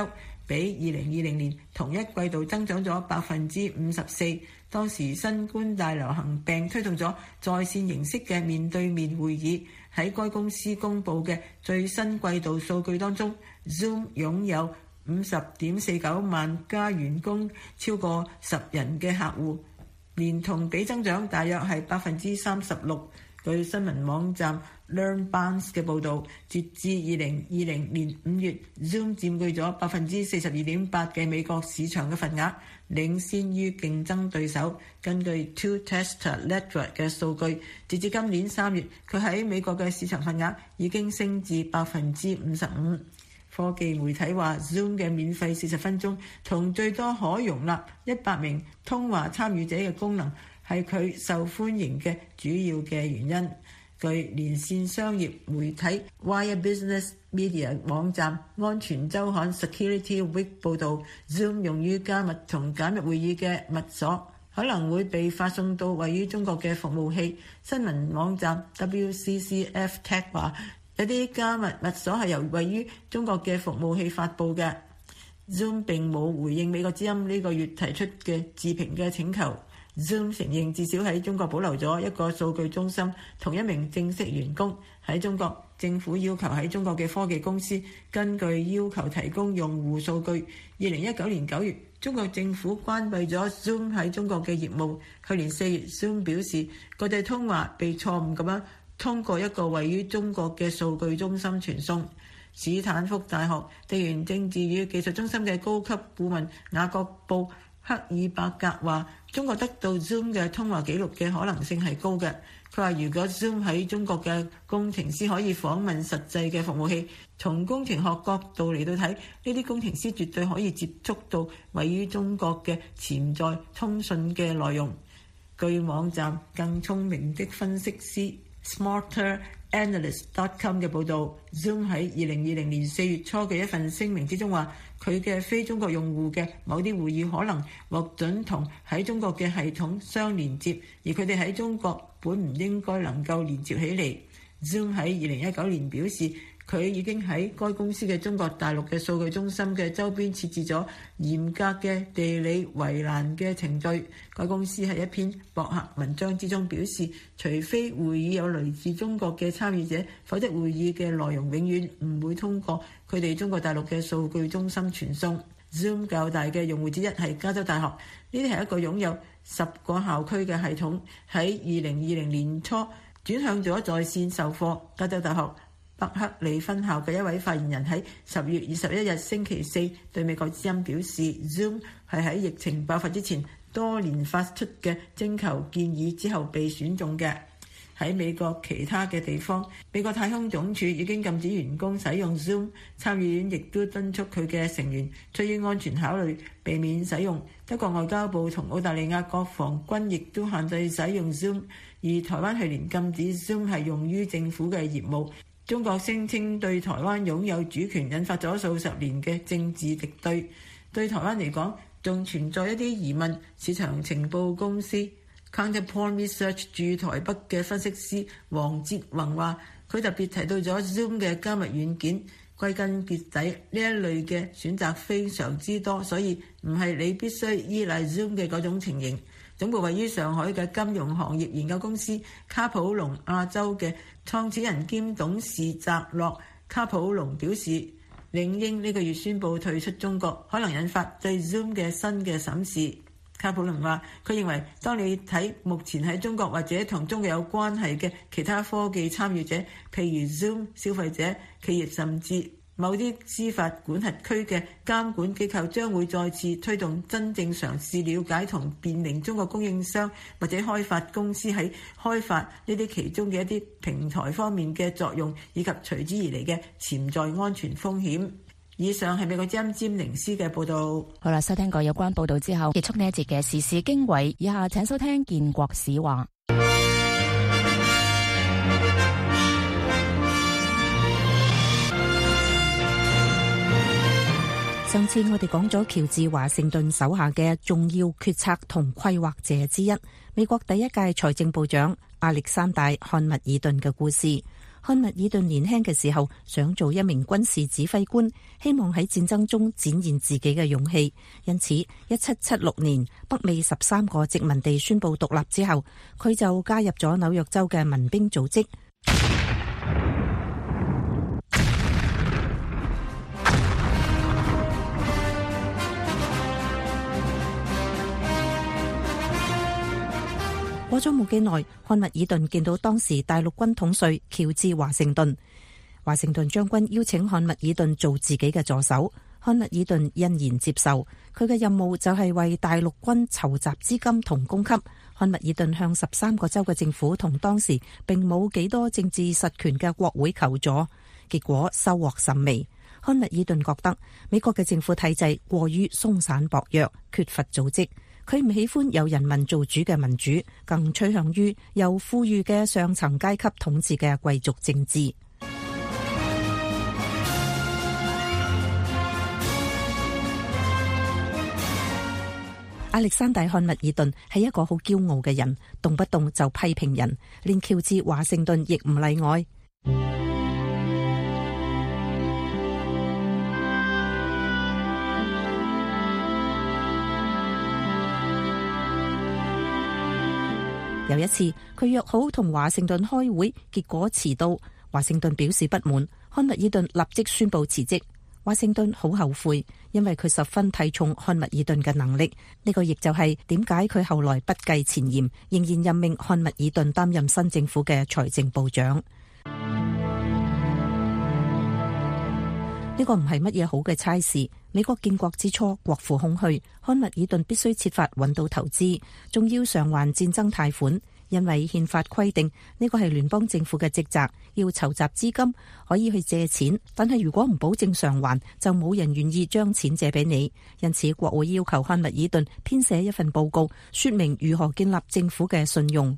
比二零二零年同一季度增長咗百分之五十四。當時新冠大流行病推動咗在線形式嘅面對面會議。喺該公司公佈嘅最新季度數據當中， Zoom 擁有五十點四九萬家員工，超過十人嘅客戶，年同比增長大約係百分之三十六。據新聞網站 LearnBounce 嘅報導，截至二零二零年五月 ，Zoom 佔據咗百分之四十二點八嘅美國市場嘅份額，領先於競爭對手。根據 Two Tester Network 嘅數據，截至今年三月，佢喺美國嘅市場份額已經升至百分之五十五。科技媒體話 ，Zoom 嘅免費四十分鐘同最多可容納一百名通話參與者嘅功能，係佢受歡迎嘅主要嘅原因。據連線商業媒體 Wire Business Media 網站安全週刊 Security Week 報導 ，Zoom 用於加密同解密會議嘅密鎖可能會被發送到位於中國嘅服務器。新聞網站 W C C F Tech 話，有啲加密密鎖係由位於中國嘅服務器發布嘅。Zoom 並冇回應美國之音呢個月提出嘅置評嘅請求。Zoom 承認至少喺中國保留咗一個數據中心同一名正式員工。喺中國，政府要求喺中國嘅科技公司根據要求提供用戶數據。二零一九年九月，中國政府關閉咗 Zoom 喺中國嘅業務。去年四月 ，Zoom 表示國際通話被錯誤咁樣通過一個位於中國嘅數據中心傳送。史坦福大學地緣政治與技術中心嘅高級顧問雅各布克爾伯格話，中國得到 Zoom 嘅通話記錄嘅可能性係高嘅。佢話如果 Zoom 喺中國嘅工程師可以訪問實際嘅服務器，從工程學角度嚟到睇，呢啲工程師絕對可以接觸到位於中國嘅潛在通訊嘅內容。據網站更聰明的分析師 Smarter Analyst dot com 嘅報導， Zoom 喺二零二零年四月初嘅一份聲明之中話，佢嘅非中國用戶嘅某啲會議可能獲准同喺中國嘅系統相連接，而佢哋喺中國本唔應該能夠連接起嚟。Zoom 喺二零一九年表示，佢已經喺該公司嘅中國大陸嘅數據中心嘅周邊設置咗嚴格嘅地理圍欄嘅程序。該公司喺一篇博客文章之中表示，除非會議有來自中國嘅參與者，否則會議嘅內容永遠唔會通過佢哋中國大陸嘅數據中心傳送。Zoom 較大嘅用戶之一係加州大學，呢啲係一個擁有十個校區嘅系統，喺二零二零年初轉向咗在線授課。加州大學伯克利分校嘅一位發言人喺十月二十一日星期四對美國之音表示， Zoom 係喺疫情爆發之前多年發出嘅徵求建議之後被選中嘅。喺美國其他嘅地方，美國太空總署已經禁止員工使用 Zoom， 參議院亦都敦促佢嘅成員出於安全考慮避免使用。德國外交部同澳大利亞國防軍亦都限制使用 Zoom， 而台灣去年禁止 Zoom 係用於政府嘅業務。中國聲稱對台灣擁有主權，引發咗數十年嘅政治敵對。對台灣嚟講，仲存在一啲疑問。市場情報公司 Counterpoint Research 駐台北嘅分析師黃哲宏話，佢特別提到咗 Zoom 嘅加密軟件。歸根結底，呢一類嘅選擇非常之多，所以唔係你必須依賴 Zoom 嘅嗰種情形。總部位於上海嘅金融行業研究公司卡普隆亞洲嘅創始人兼董事澤洛卡普隆表示，領英呢個月宣布退出中國，可能引發對 Zoom 嘅新嘅審視。卡普隆話，佢認為當你睇目前喺中國或者同中國有關係嘅其他科技參與者，譬如 Zoom、消費者、企業甚至某啲司法管轄區嘅監管機構將會再次推動真正嘗試了解同辨明中國供應商或者開發公司喺開發呢啲其中嘅一啲平台方面嘅作用，以及隨之而嚟嘅潛在安全風險。以上係美國之音詹寧斯嘅報導。 好啦，收聽過有關報導之後，結束呢一節嘅時事經緯。以下請收聽建國史話。上次我哋講咗喬治華盛頓手下嘅重要決策同規劃者之一，美國第一屆財政部長亞歷山大漢密爾頓嘅故事。 漢密爾頓年輕嘅時候想做一名軍事指揮官，希望喺戰爭中展現自己嘅勇氣。因此，一七七六年北美十三個殖民地宣布獨立之後，佢就加入咗紐約州嘅民兵組織。過咗冇幾耐，漢密爾頓見到當時大陸軍統帥喬治華盛頓。華盛頓將軍邀請漢密爾頓做自己嘅助手，漢密爾頓欣然接受。佢嘅任務就係為大陸軍籌集資金同供給。漢密爾頓向十三個州嘅政府同當時並冇幾多政治實權嘅國會求助，結果收穫甚微。漢密爾頓覺得美國嘅政府體制過於鬆散薄弱，缺乏組織。佢唔喜歡由人民做主嘅民主，更趨向於由富裕嘅上層階級統治嘅貴族政治。亞歷山大·漢密爾頓係一個好驕傲嘅人，動不動就批評人，連喬治·華盛頓亦唔例外。有一次，佢約好同華盛頓開會，結果遲到。華盛頓表示不滿，漢密爾頓立即宣布辭職。華盛頓好後悔，因為佢十分睇重漢密爾頓嘅能力。呢個亦就係點解佢後來不計前嫌，仍然任命漢密爾頓擔任新政府嘅財政部長。呢個唔係乜嘢好嘅差事。美國建國之初，國庫空虛，漢密爾頓必須設法揾到投資，仲要償還戰爭貸款。因為憲法規定呢個係聯邦政府嘅職責，要籌集資金，可以去借錢，但係如果唔保證償還，就冇人願意將錢借俾你。因此，國會要求漢密爾頓編寫一份報告，說明如何建立政府嘅信用。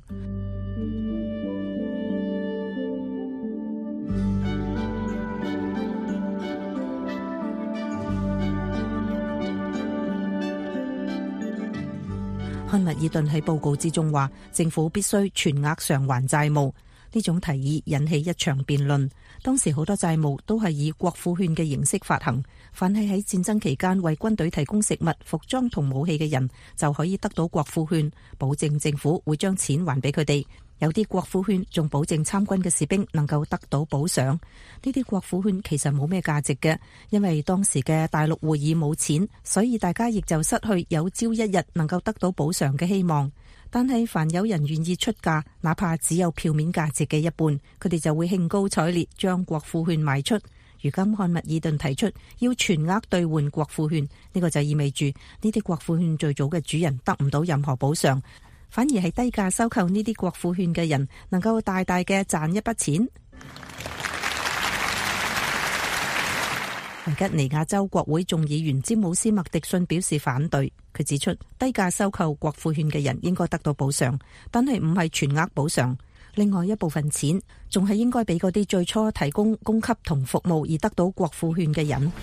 漢密爾頓喺報告之中話，政府必須全額償還債務。呢種提議引起一場辯論。當時好多債務都係以國庫券嘅形式發行，凡係喺戰爭期間為軍隊提供食物、服裝同武器嘅人，就可以得到國庫券，保證政府會將錢還俾佢哋。有啲國庫券仲保證參軍嘅士兵能夠得到補償。呢啲國庫券其實冇咩價值嘅，因為當時嘅大陸會議冇錢，所以大家亦就失去有朝一日能夠得到補償嘅希望。但係凡有人願意出價，哪怕只有票面價值嘅一半，佢哋就會興高采烈將國庫券賣出。如今漢密爾頓提出要全額兌換國庫券，呢個就意味住呢啲國庫券最早嘅主人得唔到任何補償，反而係低價收購呢啲國庫券嘅人能夠大大嘅賺一筆錢。維吉尼亞州國會眾議員詹姆斯麥迪遜表示反對，佢指出低價收購國庫券嘅人應該得到補償，但係唔係全額補償。另外一部分錢仲係應該俾嗰啲最初提供供給同服務而得到國庫券嘅人。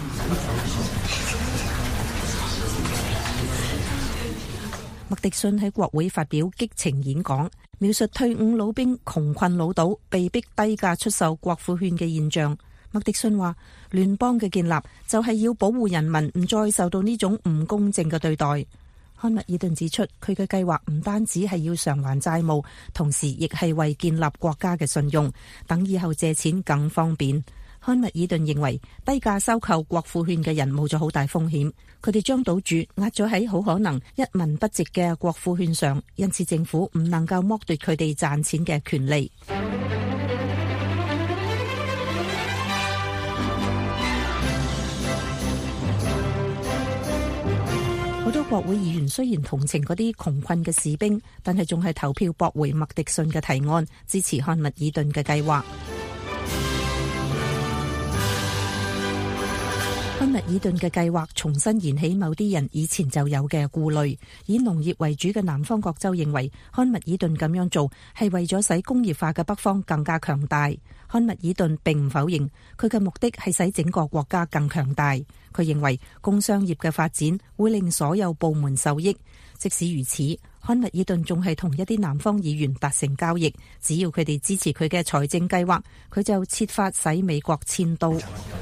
麥迪遜喺國會發表激情演講，描述退伍老兵窮困潦倒、被逼低價出售國庫券嘅現象。麥迪遜話，聯邦嘅建立就係要保護人民唔再受到呢種唔公正嘅對待。漢密爾頓指出，佢嘅計劃唔單止係要償還債務，同時亦係為建立國家嘅信用，等以後借錢更方便。漢密爾頓認為，低價收購國庫券嘅人冒咗好大風險，佢哋將賭注壓咗喺好可能一文不值嘅國庫券上，因此政府唔能夠剝奪佢哋賺錢嘅權利。好多國會議員雖然同情嗰啲窮困嘅士兵，但係仲係投票駁回麥迪遜嘅提案，支持漢密爾頓嘅計劃。漢密爾頓嘅計劃重新燃起某啲人以前就有嘅顧慮。以農業為主嘅南方各州認為，漢密爾頓咁樣做係為咗使工業化嘅北方更加強大。漢密爾頓並唔否認，佢嘅目的係使整個國家更強大。佢認為工商業嘅發展會令所有部門受益。即使如此， 漢密爾頓仲係同一啲南方議員達成交易，只要佢哋支持佢嘅財政計劃，佢就設法使美國遷都。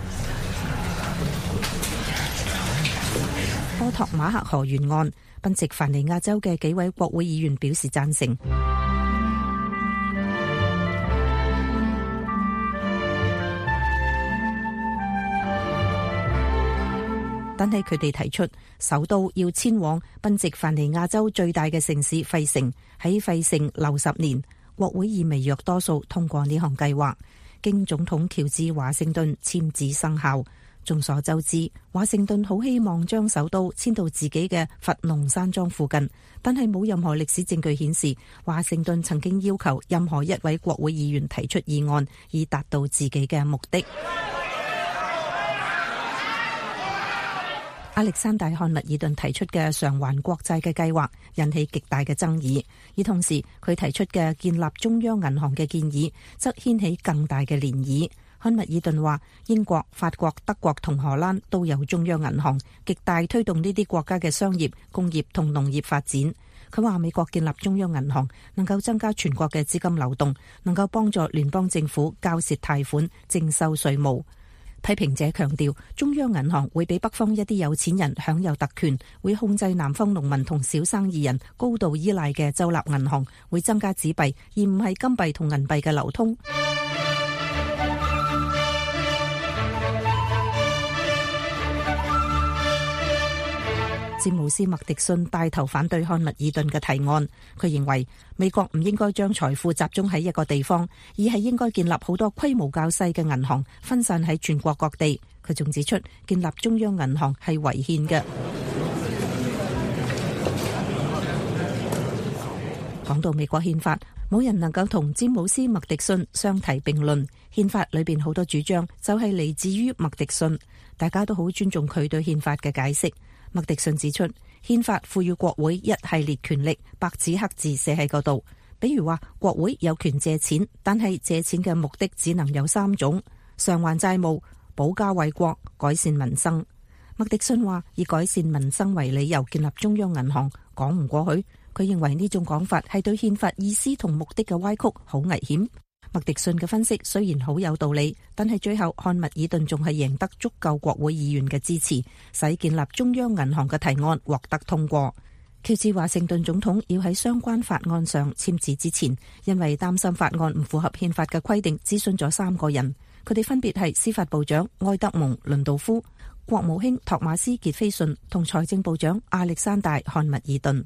波托馬克河沿岸，賓夕凡尼亞州嘅幾位國會議員表示贊成。但係佢哋提出，首都要遷往賓夕凡尼亞州最大嘅城市費城，喺費城留十年。國會以微弱多數通過呢項計劃，經總統喬治華盛頓簽字生效。眾所周知，華盛頓好希望將首都遷到自己嘅佛農山莊附近，但係冇任何歷史證據顯示華盛頓曾經要求任何一位國會議員提出議案，以達到自己嘅目的。亞歷山大漢密爾頓提出嘅償還國債嘅計劃引起極大嘅爭議，而同時佢提出嘅建立中央銀行嘅建議則掀起更大嘅漣漪。漢密爾頓話，英國、法國、德國同荷蘭都有中央銀行，極大推動呢啲國家嘅商業、工業同農業發展。佢話美國建立中央銀行能夠增加全國嘅資金流動，能夠幫助聯邦政府交涉貸款、徵收稅務。批評者強調，中央銀行會俾北方一啲有錢人享有特權，會控制南方農民同小生意人高度依賴嘅州立銀行，會增加紙幣而唔係金幣同銀幣嘅流通。詹姆斯麥迪遜帶頭反對漢密爾頓嘅提案，佢認為美國唔應該將財富集中喺一個地方，而係應該建立好多規模較細嘅銀行，分散喺全國各地。佢仲指出，建立中央銀行係違憲嘅。講到美國憲法，冇人能夠同詹姆斯麥迪遜相提並論。憲法裏邊好多主張就係嚟自於麥迪遜，大家都好尊重佢對憲法嘅解釋。麥迪遜指出，憲法賦予國會一系列權力，白紙黑字寫喺嗰度。比如話，國會有權借錢，但係借錢嘅目的只能有三種：償還債務、保家衛國、改善民生。麥迪遜話，以改善民生為理由建立中央銀行，講唔過去。佢認為呢種講法係對憲法意思同目的嘅歪曲，好危險。麥迪遜嘅分析雖然好有道理，但係最後漢密爾頓仲係贏得足夠國會議員嘅支持，使建立中央銀行嘅提案獲得通過。喬治華盛頓總統要喺相關法案上簽字之前，因為擔心法案唔符合憲法嘅規定，諮詢咗三個人，佢哋分別係司法部長埃德蒙·倫道夫、國務卿托馬斯·傑菲遜同財政部長亞歷山大·漢密爾頓。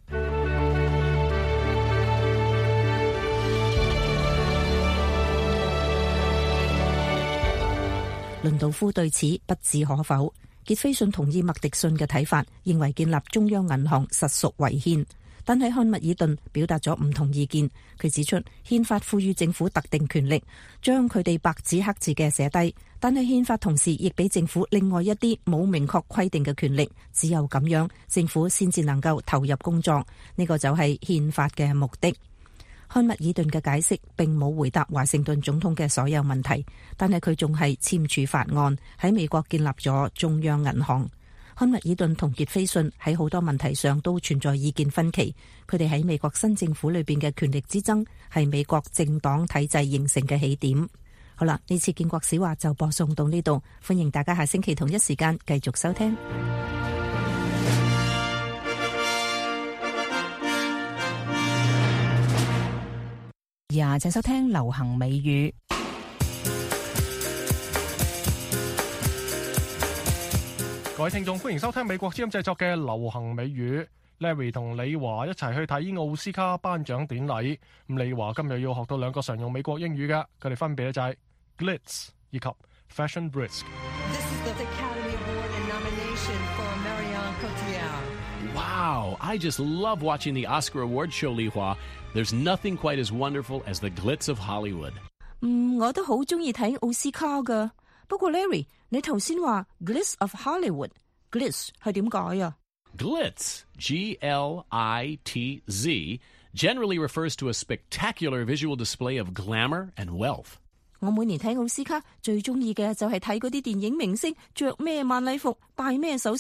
倫道夫對此不置可否，傑菲遜同意麥迪遜嘅睇法，認為建立中央銀行實屬違憲。但係漢密爾頓表達咗唔同意見，佢指出憲法賦予政府特定權力，將佢哋白紙黑字嘅寫低，但係憲法同時亦俾政府另外一啲冇明確規定嘅權力，只有咁樣政府先至能夠投入工作，呢個就係憲法嘅目的。漢密爾頓嘅解釋並冇回答華盛頓總統嘅所有問題，但係佢仲係簽署法案，喺美國建立咗中央銀行。漢密爾頓同傑菲遜喺好多問題上都存在意見分歧，佢哋喺美國新政府裏邊嘅權力之爭係美國政黨體制形成嘅起點。好啦，呢次建國史話就播送到呢度，歡迎大家下星期同一時間繼續收聽。 呀，請收聽流行美語。 各位聽眾，歡迎收聽美國之音製作嘅流行美語。Larry 同李華一齊去睇奧斯卡頒獎典禮。咁李華今日要學到兩個常用美國英語嘅，佢哋分別咧就係 glitz 以及 fashion brisk。 Wow, I just love watching the Oscar Award show, Li Hua. There's nothing quite as wonderful as the glitz of Hollywood. 嗯，我都好中意睇奧斯卡噶。不過 Larry， 你頭先話 glitz of Hollywood，glitz 係點解啊？ Glitz, G L I T Z, generally refers to a spectacular visual display of glamour and wealth. 我每年睇奧斯卡最中意嘅就係睇嗰啲電影明星着咩晚禮服、戴咩首飾。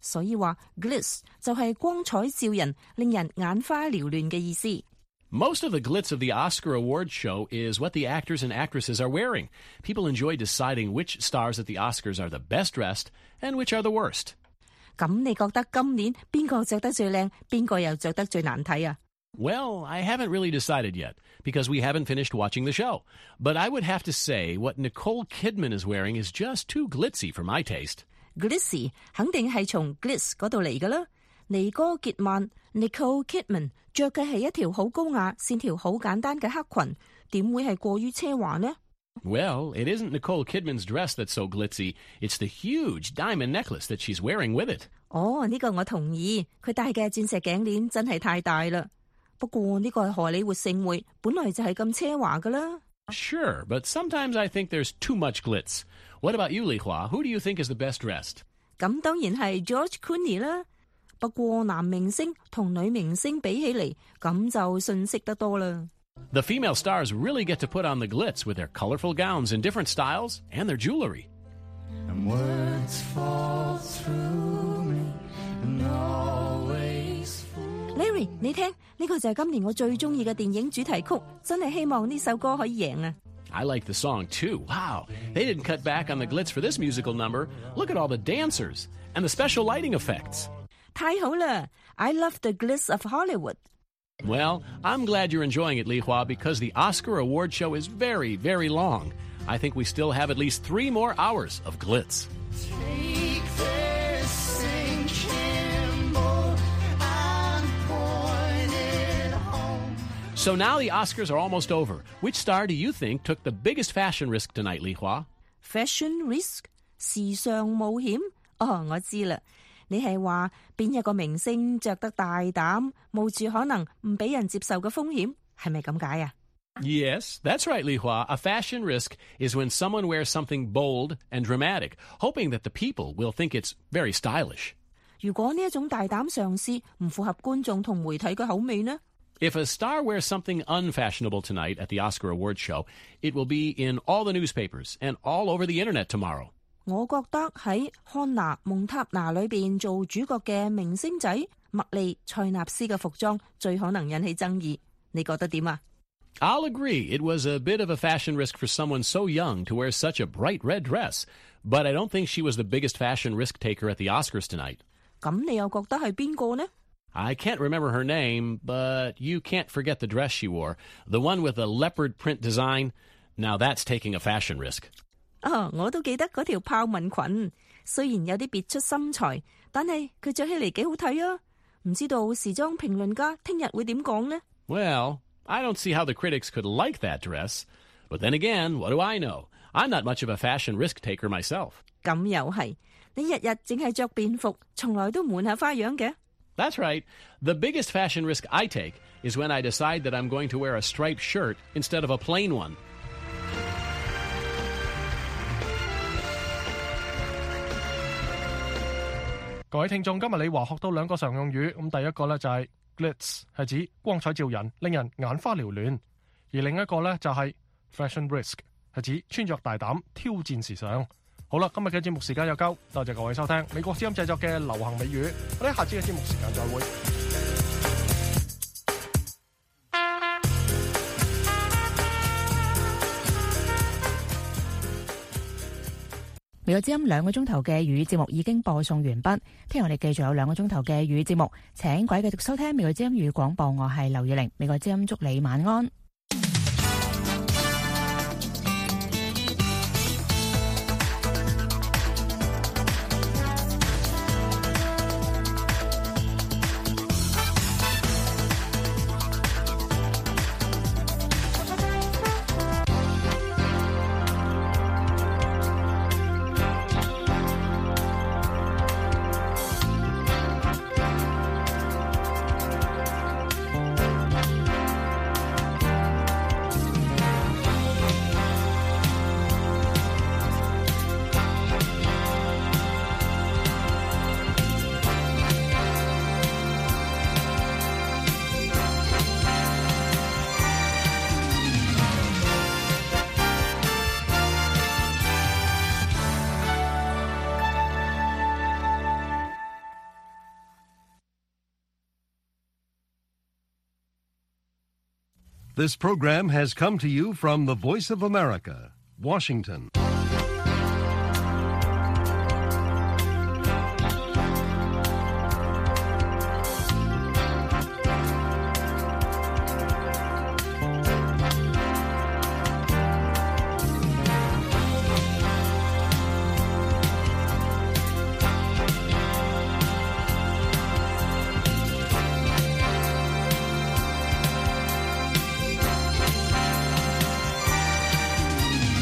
所以話 glitz 就係光彩照人，令人眼花繚亂嘅意思。 Most of the glitz of the Oscar Awards show is what the actors and actresses are wearing. People enjoy deciding which stars at the Oscars are the best dressed and which are the worst. 咁你覺得今年邊個着得最靚，邊個又着得最難睇啊？ Well, I haven't really decided yet because we haven't finished watching the show. But I would have to say what Nicole Kidman is wearing is just too glitzy for my taste. Glitzy 肯定係從 glitz 嗰度嚟㗎啦。尼哥傑曼 Nicole Kidman 着嘅係一條好高雅、線條好簡單嘅黑裙，點會係過於奢華呢？ Well, it isn't Nicole Kidman's dress that's so glitzy. It's the huge diamond necklace that she's wearing with it. 哦，呢個我同意，佢戴嘅鑽石頸鏈真係太大啦。不過呢個係荷里活盛會，本來就係咁奢華㗎啦。 Sure, but sometimes I think there's too much glitz. What about you, Li Hua? Who do you think is the best dressed? 咁當然係 George Clooney 啦。不過男明星同女明星比起嚟，咁就遜色得多啦。 The female stars really get to put on the glitz with their colorful gowns in different styles and their jewelry. And words fall through me and always fall. Larry， 你聽，呢個就係今年我最中意嘅電影主題曲，真係希望呢首歌可以贏啊！ I like the song too. Wow, they didn't cut back on the glitz for this musical number. Look at all the dancers and the special lighting effects. 太好啦 I love the glitz of Hollywood. Well, I'm glad you're enjoying it, Li Hua, because the Oscar award show is very, very long. I think we still have at least three more hours of glitz. Take this sinking boat and point it home. So now the Oscars are almost over. Which star do you think took the biggest fashion risk tonight, Li Hua? Fashion risk 時尚冒險哦，我知啦。你係話邊一個明星着得大膽，冒住可能唔俾人接受嘅風險，係咪咁解啊？ Yes, that's right, Li Hua. A fashion risk is when someone wears something bold and dramatic, hoping that the people will think it's very stylish. 如果呢一種大膽嘗試唔符合觀眾同媒體嘅口味呢？ If a star wears something unfashionable tonight at the Oscar Awards show, it will be in all the newspapers and all over the internet tomorrow. 我覺得喺漢娜蒙塔拿裏邊做主角嘅明星仔麥莉塞納斯嘅服裝最可能引起爭議，你覺得點啊？ I'll agree. It was a bit of a fashion risk for someone so young to wear such a bright red dress, but I don't think she was the biggest fashion risk taker at the Oscars tonight. 咁你又覺得係邊個呢？ I can't remember her name, but you can't forget the dress she wore. The one with the leopard print design. Now that's taking a fashion risk. 啊，我都記得嗰條豹紋裙，雖然有啲別出心裁，但係佢着起嚟幾好睇啊！唔知道時裝評論家聽日會點講呢？ Well, I don't see how the critics could like that dress. But then again, what do I know? I'm not much of a fashion risk taker myself. 咁又係，你日日淨係着便服，從來都唔換下花樣嘅。 That's right. The biggest fashion risk I take is when I decide that I'm going to wear a striped shirt instead of a plain one. 各位聽眾，今日李華學到兩個常用語，咁第一個呢就係 glitz， 係指光彩照人，令人眼花繚亂；而另一個呢就係 fashion risk， 係指穿着大膽，挑戰時尚。好啦，今日嘅節目時間又夠，多謝各位收聽美國之音製作嘅流行美語，我哋下次嘅節目時間再會。 美國之音兩個鐘頭嘅粵語節目已經播送完畢，聽日我哋繼續有兩個鐘頭嘅粵語節目，請各位繼續收聽美國之音粵語廣播，我係劉月玲，美國之音祝你晚安。 This program has come to you from the Voice of America, Washington.